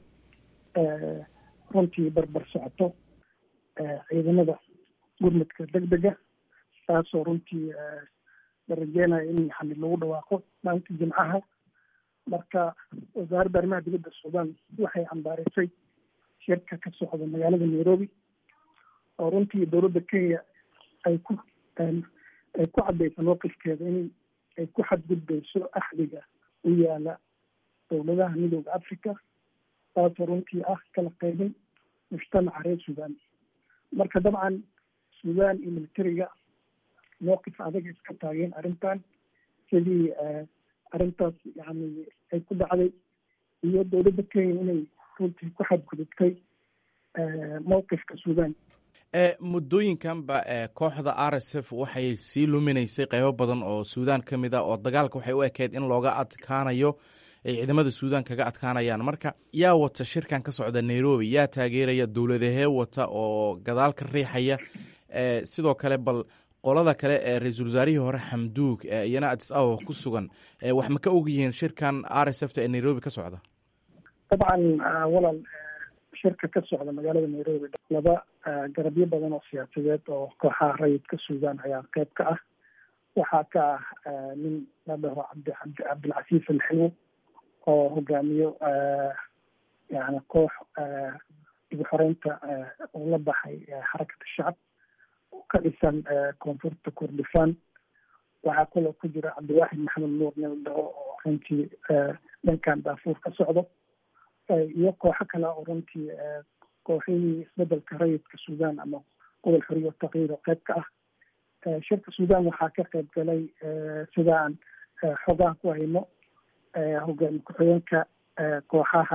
runtii barbar socoto ciidamada gurmadka deg dega taasoo runtii la rajeynayo in yani lagu dhawaaqo maalinta jimcaha marka wasaaradda arrimaha dibadda suudaan waxay cambaareysay shirka ka socda magaalada nairobi oo runtii dowladda kenya ay ku ay ku caddeysa mowqifkeeda in ay ku xadgudbeyso axdiga u yaala dowladaha midooda africa taasoo runtii ah kala qaybin mujtamaca reer suudaan marka dabcan suudaan iyo militariga mowqif adag iska taageen arrintan sidii arrintaas yani ay ku dhacday iyo dowladda kenya inay runtii ku xadgudubtay mowqifka suudaan muddooyinkanba kooxda r s f waxay sii luminaysay qeybo badan oo suudaan ka mid a oo dagaalka waxay u ekeyd in looga adkaanayo ay ciidamada suudaan kaga adkaanayaan marka yaa wata shirkan ka socda nairobi yaa taageeraya dowladahee wata oo gadaal ka riixaya sidoo kale bal qolada kale ee ra-iisul wasaarihii hore xamduug iyana adis ababa ku sugan wax ma ka og yihiin shirkan r s f ta ee nairobi ka socda dabcan walaal shirka ka socda magaalada nairobi laba garabyo badan oo siyaasadeed oo kooxaha rayidka suudaan ayaa qeyb ka ah waxaa ka ah nin la dhaho cabdi cabdi cabdilcasiis alxilwo oo hogaamiyo yani koox dib xoreynta oo la baxay xarakata shacab ka dhisan koonfurta kurdistan. waxaa kaloo ku jira cabdiwaaxid maxamed nuur nildao oo runtii dhankan daafuur ka socdo, iyo kooxo kale oo runtii kooxihii isbedelka rayidka suudaan ama gobol xoriya taqyiir oo qayb ka ah. shirka suudaan waxaa ka qayb galay sida aan xogaan ku hayno hogaamiye ku-xigeenka kooxaha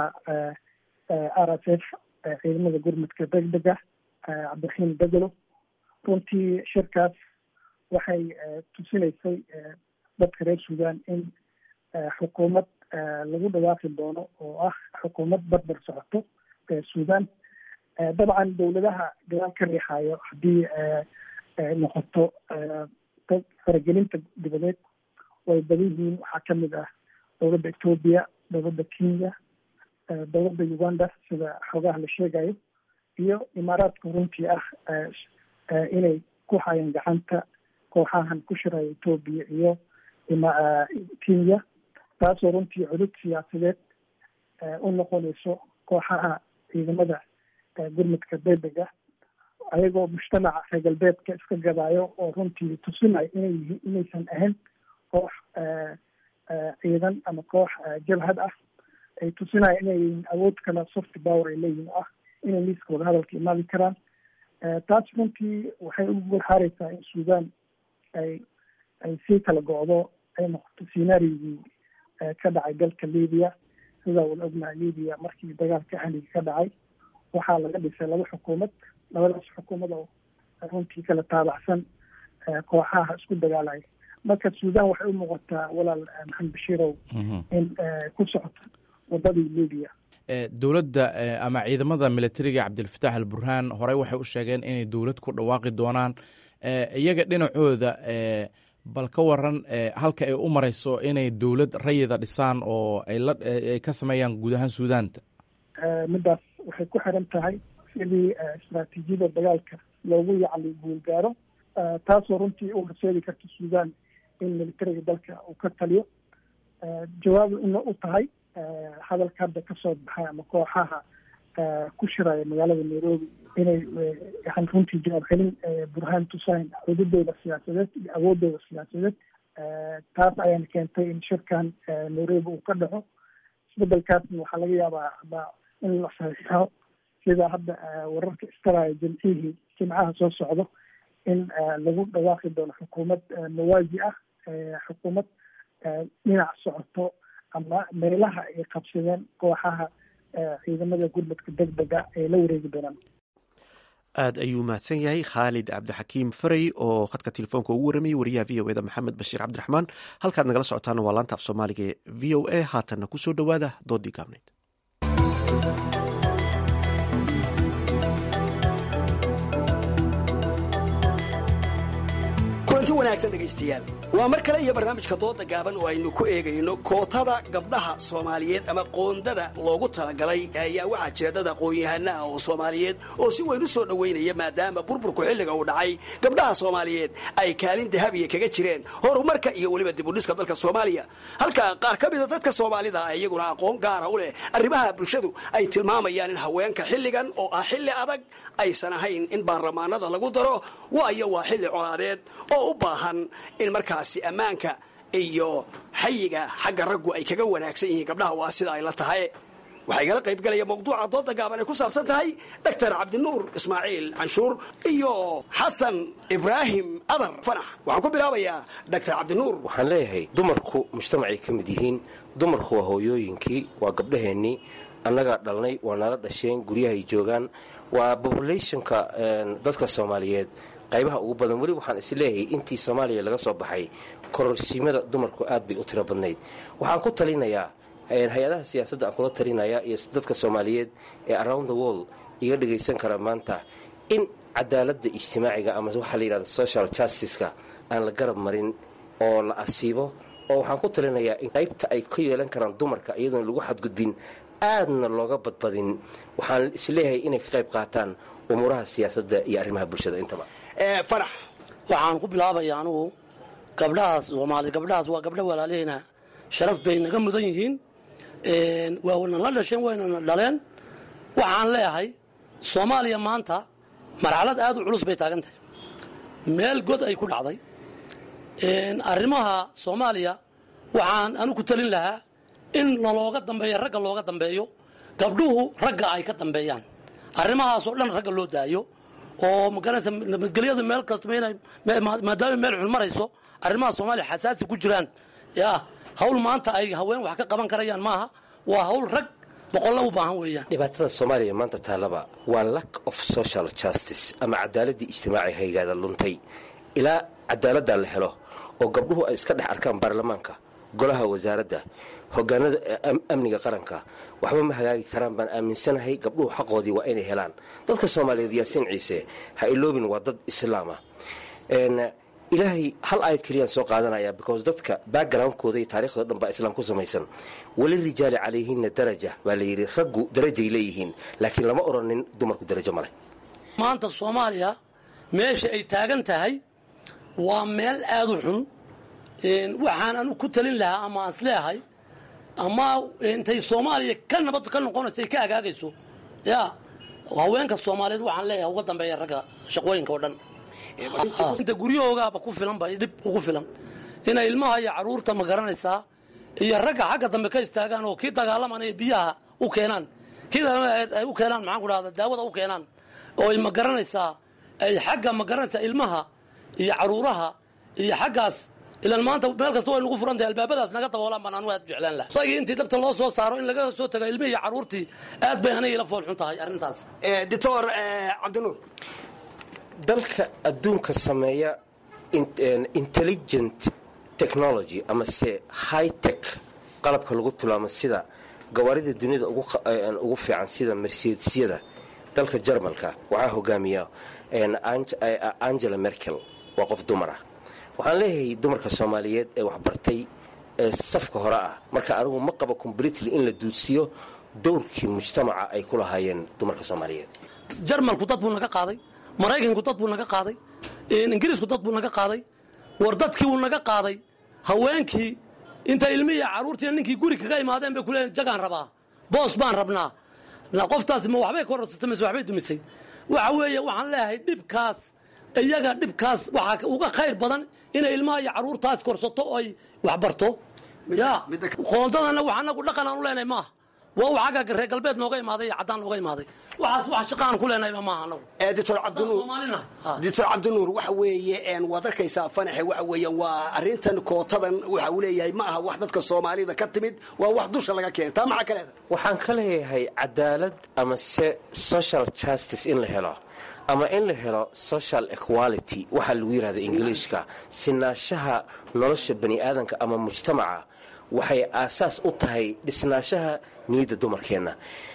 r s f ciidamada gurmudka degdega cabdiraxiim degelo. runtii shirkaas waxay tusinaysay dadka reer suudaan in xukuumad lagu dhawaaqi doono oo ah xukuumad barbar socoto suudaan. dabcan dowladaha gadaal ka riixayo haddii noqoto faragelinta dibadeed way badan yihiin. waxaa kamid ah dowladda ethoobia, dowladda kenya, dowladda uganda sida xogaha la sheegayo, iyo imaaraadka runtii ah inay ku hayaan gacanta kooxahan ku shiraya ethoobia iyo kenya, taasoo runtii cudud siyaasadeed u noqonayso kooxaha ciidamada gurmudka degdega, ayagoo mujtamaca reer galbeedka iska gadaayo oo runtii tusinayo inay inaysan ahayn koox ciidan ama koox jabhad ah. ay tusinayo inay awood kale soft power ay leeyihin ah inay miiska wada hadalka imaadi karaan. taas runtii waxay ugu gurxaareysaa in suudaan ay ay sii kala go-do, ay noqoto scenaarigii ka dhacay dalka libya. sidaa wada ognaha libya markii dagaalka ahliga ka dhacay waxaa laga dhisay laba xukuumad, labadaas xukuumad oo runtii kala taabacsan kooxaha isku dagaalaya. marka suudaan waxay u muuqataa walaal maxamed bashiirow in ku socoto wadadii libya. dowladda ama ciidamada militariga cabdilfataax al burhaan horey waxay u sheegeen inay dowlad ku dhawaaqi doonaan. iyaga dhinacooda bal ka waran halka ay u mareyso inay dowlad rayida dhisaan oo ay la ay ka sameeyaan guud ahaan suudaanta. midaas waxay ku xiran tahay sidii istaraatiijiyada dagaalka loogu yacli guulgaaro, taasoo runtii u horseedi karta suudaan in militariga dalka uu ka taliyo. jawaab ina u tahay hadalka hadda kasoo baxay ama kooxaha ku shiraya magaalada nairobi inay yani runtii jawaab celin burhaan tusayn cududooda siyaasadeed iyo awoodooda siyaasadeed. taas ayaana keentay in shirkan nairobi uu ka dhaco. isbedelkaasna waxaa laga yaabaa in la saxiixo sida hadda wararka istaraya jimcihii jimcaha soo socdo in lagu dhawaaqi doono xukuumad mawaazi ah, xukuumad dhinac socoto ama meelaha ay qabsadeen kooxaha ciidamada gurmudka degdega ee la wareegi doonaan. aada ayuu mahadsan yahay khaalid cabdixakiim farey oo khadka telefoonka ugu waramayay wariyaha v o eda maxamed bashiir cabdiraxmaan. halkaad nagala socotaana waa laanta af soomaaliga ee v o a. haatanna kusoo dhowaada doodii gaabneyd. kulanti wanaagsan dhegaystayaal, waa mar kale iyo barnaamijka dooda gaaban oo aynu ku eegayno kootada gabdhaha soomaaliyeed ama qoondada loogu talagalay ayaa waxaa jira dad aqoon-yahanaha oo soomaaliyeed oo si weyn u soo dhoweynaya maadaama burburku xilliga uu dhacay gabdhaha soomaaliyeed ay kaalin dahabiya kaga jireen horumarka iyo weliba dibudhiska dalka soomaaliya, halka qaar ka mida dadka soomaalida ah iyaguna aqoon gaara u leh arrimaha bulshadu ay tilmaamayaan in haweenka xilligan oo ah xilli adag aysan ahayn in baarlamaanada lagu daro, waayo waa xilli colaadeed oo u baahan in markaasi ammaanka iyo xayiga xagga raggu ay kaga wanaagsan yihiin gabdhaha waa sida ay la tahay. waxaa igala qayb galaya mawduuca dooda gaaban ay ku saabsan tahay doctor cabdinuur ismaaciil canshuur iyo xasan ibraahim adar fanax. waxaan ku bilaabayaa doctor cabdinuur. waxaan leeyahay dumarku mujtamacay ka mid yihiin. dumarku waa hooyooyinkii, waa gabdhaheennii, annagaa dhalnay, waa nala dhasheen, guryahay joogaan, waa populationka dadka soomaaliyeed qaybaha ugu badan. weli waxaan is leeyahay intii soomaaliya laga soo baxay kororsiimada dumarku aad bay u tiro badnayd. waxaan ku talinayaa hay-adaha siyaasadda aan kula talinayaa iyo dadka soomaaliyeed ee around the world iga dhagaysan kara maanta in cadaaladda ijtimaaciga ama waxaa la yidhahda social justiceka aan la garab marin oo la asiibo. oo waxaan ku talinayaa in qaybta ay ka yeelan karaan dumarka iyadoon lagu xadgudbin aadna looga badbadin. waxaan isleeyahay inay ka qayb qaataan umuuraha siyaasadda iyo arrimaha bulshada intaba. farax, waxaan ku bilaabaya anugu gabdhahaas soomaali gabdhahaas waa gabdha walaalihina sharaf bay naga mudan yihiin, waana la dhasheen waynana dhaleen. waxaan leeyahay soomaaliya maanta marxalad aad u culus bay taagan tahay meel god ay ku dhacday arrimaha soomaaliya waxaan anu ku talin lahaa in looga dambeeyo ragga looga dambeeyo gabdhuhu ragga ay ka dambeeyaan arrimahaasoo dhan ragga loo daayo oo magaranta nabadgelyada meel kasta maadaama meel xun marayso arrimaha soomaaliya xasaasi ku jiraan ya hawl maanta ay haween wax ka qaban karayaan maaha waa hawl rag boqolla u baahan weeyaan dhibaatada soomaaliya maanta taalaba waa lack of social justice ama cadaaladii ijtimaaci haygaada luntay ilaa cadaaladdaa la helo oo gabdhuhu ay iska dhex arkaan baarlamaanka golaha wasaaradda hogaanada amniga qaranka waxba ma hagaagi karaan baan aaminsanahay gabdhuhu xaqoodii waa inay helaan dadka soomaaliyeed yaasiin ciise ha iloobin waa dad islaama ilaahay hal aayad keliyaan soo qaadanaya because dadka backgroundkooda iyo taariikhdooda dhan baa islaam ku samaysan wali rijaali calayhinna daraja baa la yidhi raggu darajay leeyihiin laakiin lama odhanin dumarku darajo male maanta soomaaliya meesha ay taagan tahay waa meel aad u xun waxaan anu ku talin lahaa ama aan isleeyahay ama intay soomaaliya ka nabad ka noqonayso ay ka agaagayso ya haweenka soomaaliyeed waxaan leeyahay uga dambeeya ragga shaqooyinka oo dhan inta guryahoogaaba ku filan ba dhib ugu filan inay ilmaha iyo caruurta ma garanaysaa iyo ragga xagga dambe ka istaagaan oo kii dagaalamanaya biyaha u keenaan kii ay u keenaan maxaan ku dhahda daawada u keenaan oo ay ma garanaysaa ay xagga ma garanaysaa ilmaha iyo caruuraha iyo xaggaas ilaan maanta meel kasta way nagu furan tahay albaabadaas naga daboolaan baan anu aad jeclaan laha isagii intii dhabta loo soo saaro in laga soo tago ilmihii iyo caruurtii aad bay aniga ila fool xun tahay arrintaas doctor cabdinuur dalka adduunka sameeya intelligent technology ama se high tech qalabka lagu tilmaamo sida gawaarida duniyada ugu fiican sida mercedesyada dalka jarmalka waxaa hogaamiya angela merkel waa qof dumar ah waxaan leeyahay dumarka soomaaliyeed ee waxbartay ee safka hore ah marka anigu ma qabo completely in la duudsiyo dowrkii mujtamaca ay ku lahaayeen dumarka soomaaliyeed jarmalku dad buu naga qaaday maraykanku dad buu naga qaaday ingiriisku dad buu naga qaaday war dadkii wuu naga qaaday haweenkii inta ilmihii caruurtii ninkii guri kaga imaadeen bay kuleeyiin jagaan rabaa boos baan rabnaa qoftaasi ma waxbay korarsatay mise waxbay dumisay waxa weeye waxaan leeyahay dhibkaas iyaga dhibkaas waxaa uga khayr badan inay ilmaha iyo caruurtaas korsato oo ay waxbarto ya qoondadana wax anagu dhaqan aan u leenahay maaha waa wax agga reer galbeed nooga imaaday iyo caddaan nooga imaaday waxaas wax shaqa aan ku leenahay maaha anagu doctor cabdinuur doctor cabdinuur waxa weeye waad arkaysaa fanaxe waxa weeye waa arrintan kootadan waxa uu leeyahay ma aha wax dadka soomaalida ka timid waa wax dusha laga keenay taa maxaa ka leedahay waxaan ka leeyahay cadaalad ama se social justice in la helo ama in la helo social equality waxaa lagu yidhahda ingiliishka sinaanshaha nolosha bani aadanka ama mujtamaca waxay aasaas u tahay dhisnaashaha niyadda dumarkeenna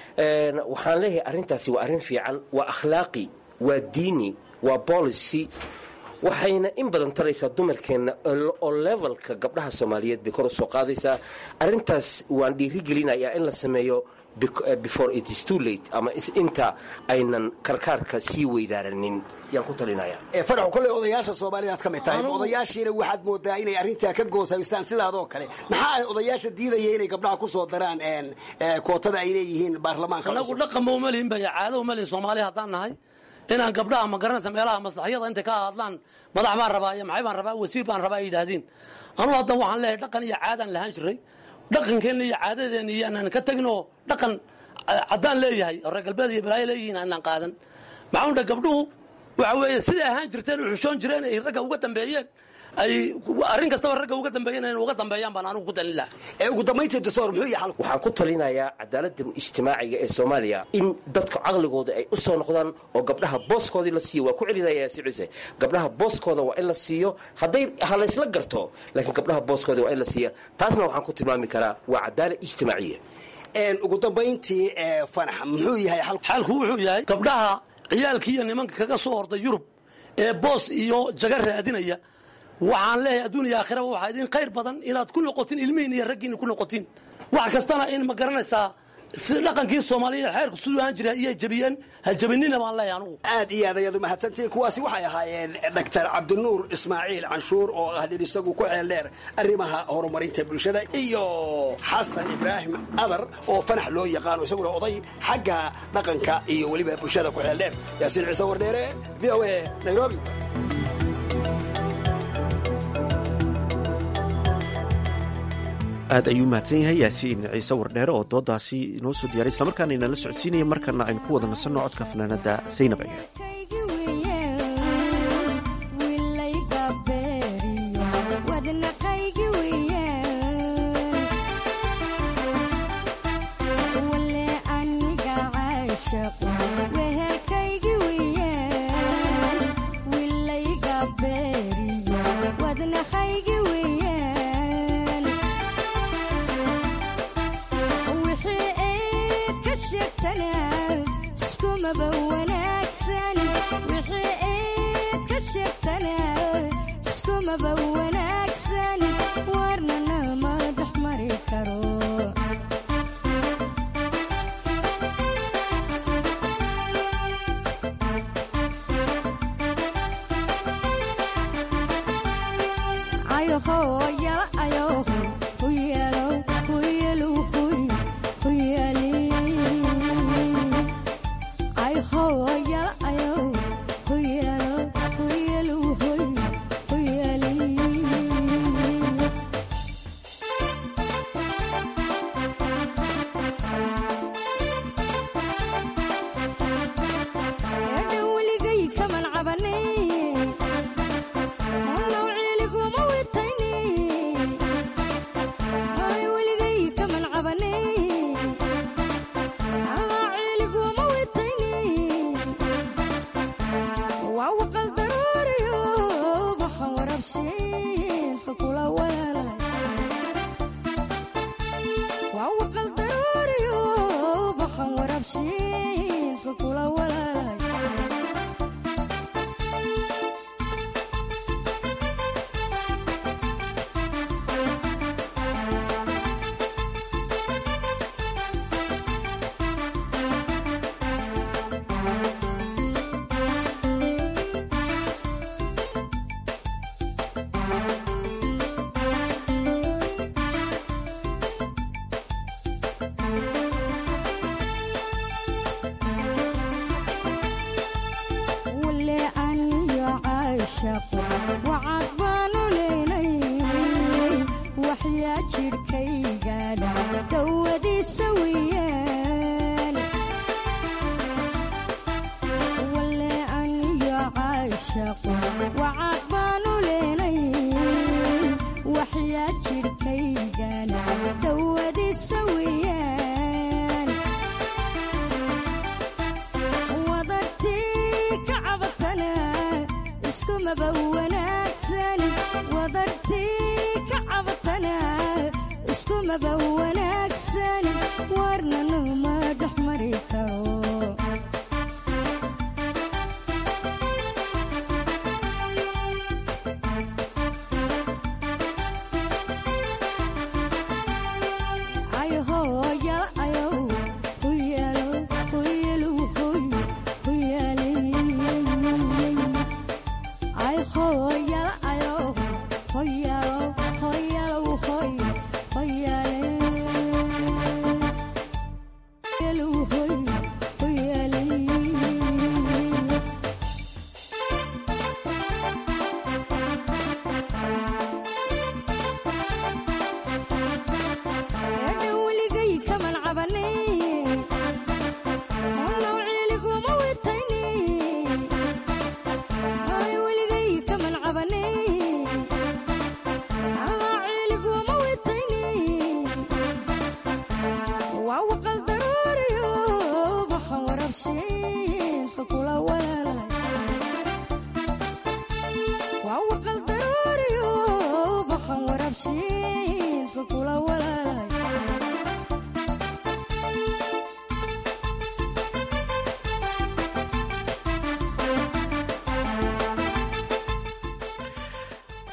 waxaan leeyahay arrintaasi waa arrin fiican waa akhlaaqi waa diini waa policy waxayna in badan taraysaa dumarkeenna oo levelka gabdhaha soomaaliyeed bay kor u soo qaadaysaa arrintaas waan dhiirigelinayaa in la sameeyo before it is too late ama inta aynan karkaarka sii weydaaranin yaan ku talinaya faraxu kolley odayaasha soomaaliya aad ka mid tahay odayaashiina waxaad moodaa inay arrintaa ka goosaystaan sidaadoo kale maxaa ay odayaasha diidaya inay gabdhaha ku soo daraan kootada ay leeyihiin baarlamaanka anagu dhaqanba uma lihin bay caado uma lihin soomaaliya haddaan nahay inaan gabdhaha ma garanaysa meelaha maslaxyada intay ka hadlaan madax baan rabaa iyo maxay baan rabaa wasiir baan rabaa ay yidhaahdeen anugu hadda waxaan leeyahay dhaqan iyo caadaan lahaan jiray dhaqankeenna iyo caadadeena iyo anaan ka taginoo dhaqan caddaan leeyahay oo reer galbeed iyo balaayo leeyihiin aanaan qaadan maxaa dha gabdhuhu waxa weeye siday ahaan jirteen u xushoon jireen ay ragga uga dambeeyeen ay arrin kastaba ragga uga dambeeyeen inay uga dambeeyaan baan anigu ku talin lahaa ee ugu dambayntii doctor muxuu yahay xalku waxaan ku talinayaa cadaaladda ijtimaaciga ee Soomaaliya in dadka aqligooda ay u soo noqdaan oo gabdhaha booskoodii la siiyo waa ku celinayaa sicise gabdhaha booskooda waa in la siiyo haday hala isla garto laakiin gabdhaha booskooda waa in la siiyo taasna waxaan ku tilmaami karaa waa cadaalad ijtimaaciya een ugu dambayntii ee fanax muxuu yahay xalku xalku wuxuu yahay gabdhaha ciyaalkii iyo nimanka kaga soo orday Yurub ee boos iyo jaga raadinaya waxaan leeyahay adduunka aakhirada waxa idin khayr badan inaad ku noqotin ilmihiin iyo raggiin ku noqotin wax kastana in ma garanaysaa sida dhaqankii soomaaliya xeerku siduu ahaan jiray ayay jabiyeen ha jabinina baan leeyahay anugu aad iyo aad ayaad u mahadsantihiin kuwaasi waxay ahaayeen doctor cabdinuur ismaaciil canshuur oo ah nin isagu ku xeel dheer arrimaha horumarinta bulshada iyo xasan ibraahim adar oo fanax loo yaqaano isaguna oday xagga dhaqanka iyo weliba bulshada ku xeel dheer yaasiin ciise wardheere v o a nairobi aad ayuu mahadsan yahay yaasiin ciise wardheere oo doodaasi inoo soo diyaaray islamarkaana inala socodsiinaya markana aynu ku wada nasanno codka fanaanada saynab ege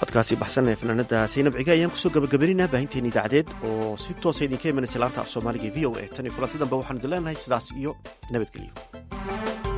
codkaasi baxsan ee fanaanada saynab ciga ayaan kusoo gabagabaynaa baahinteena idaacadeed oo si toosa idinka imanaysa laanta af soomaaliga v o a tan iyo kulanti dambe waxaanu idin leenahay sidaas iyo nabadgelyo.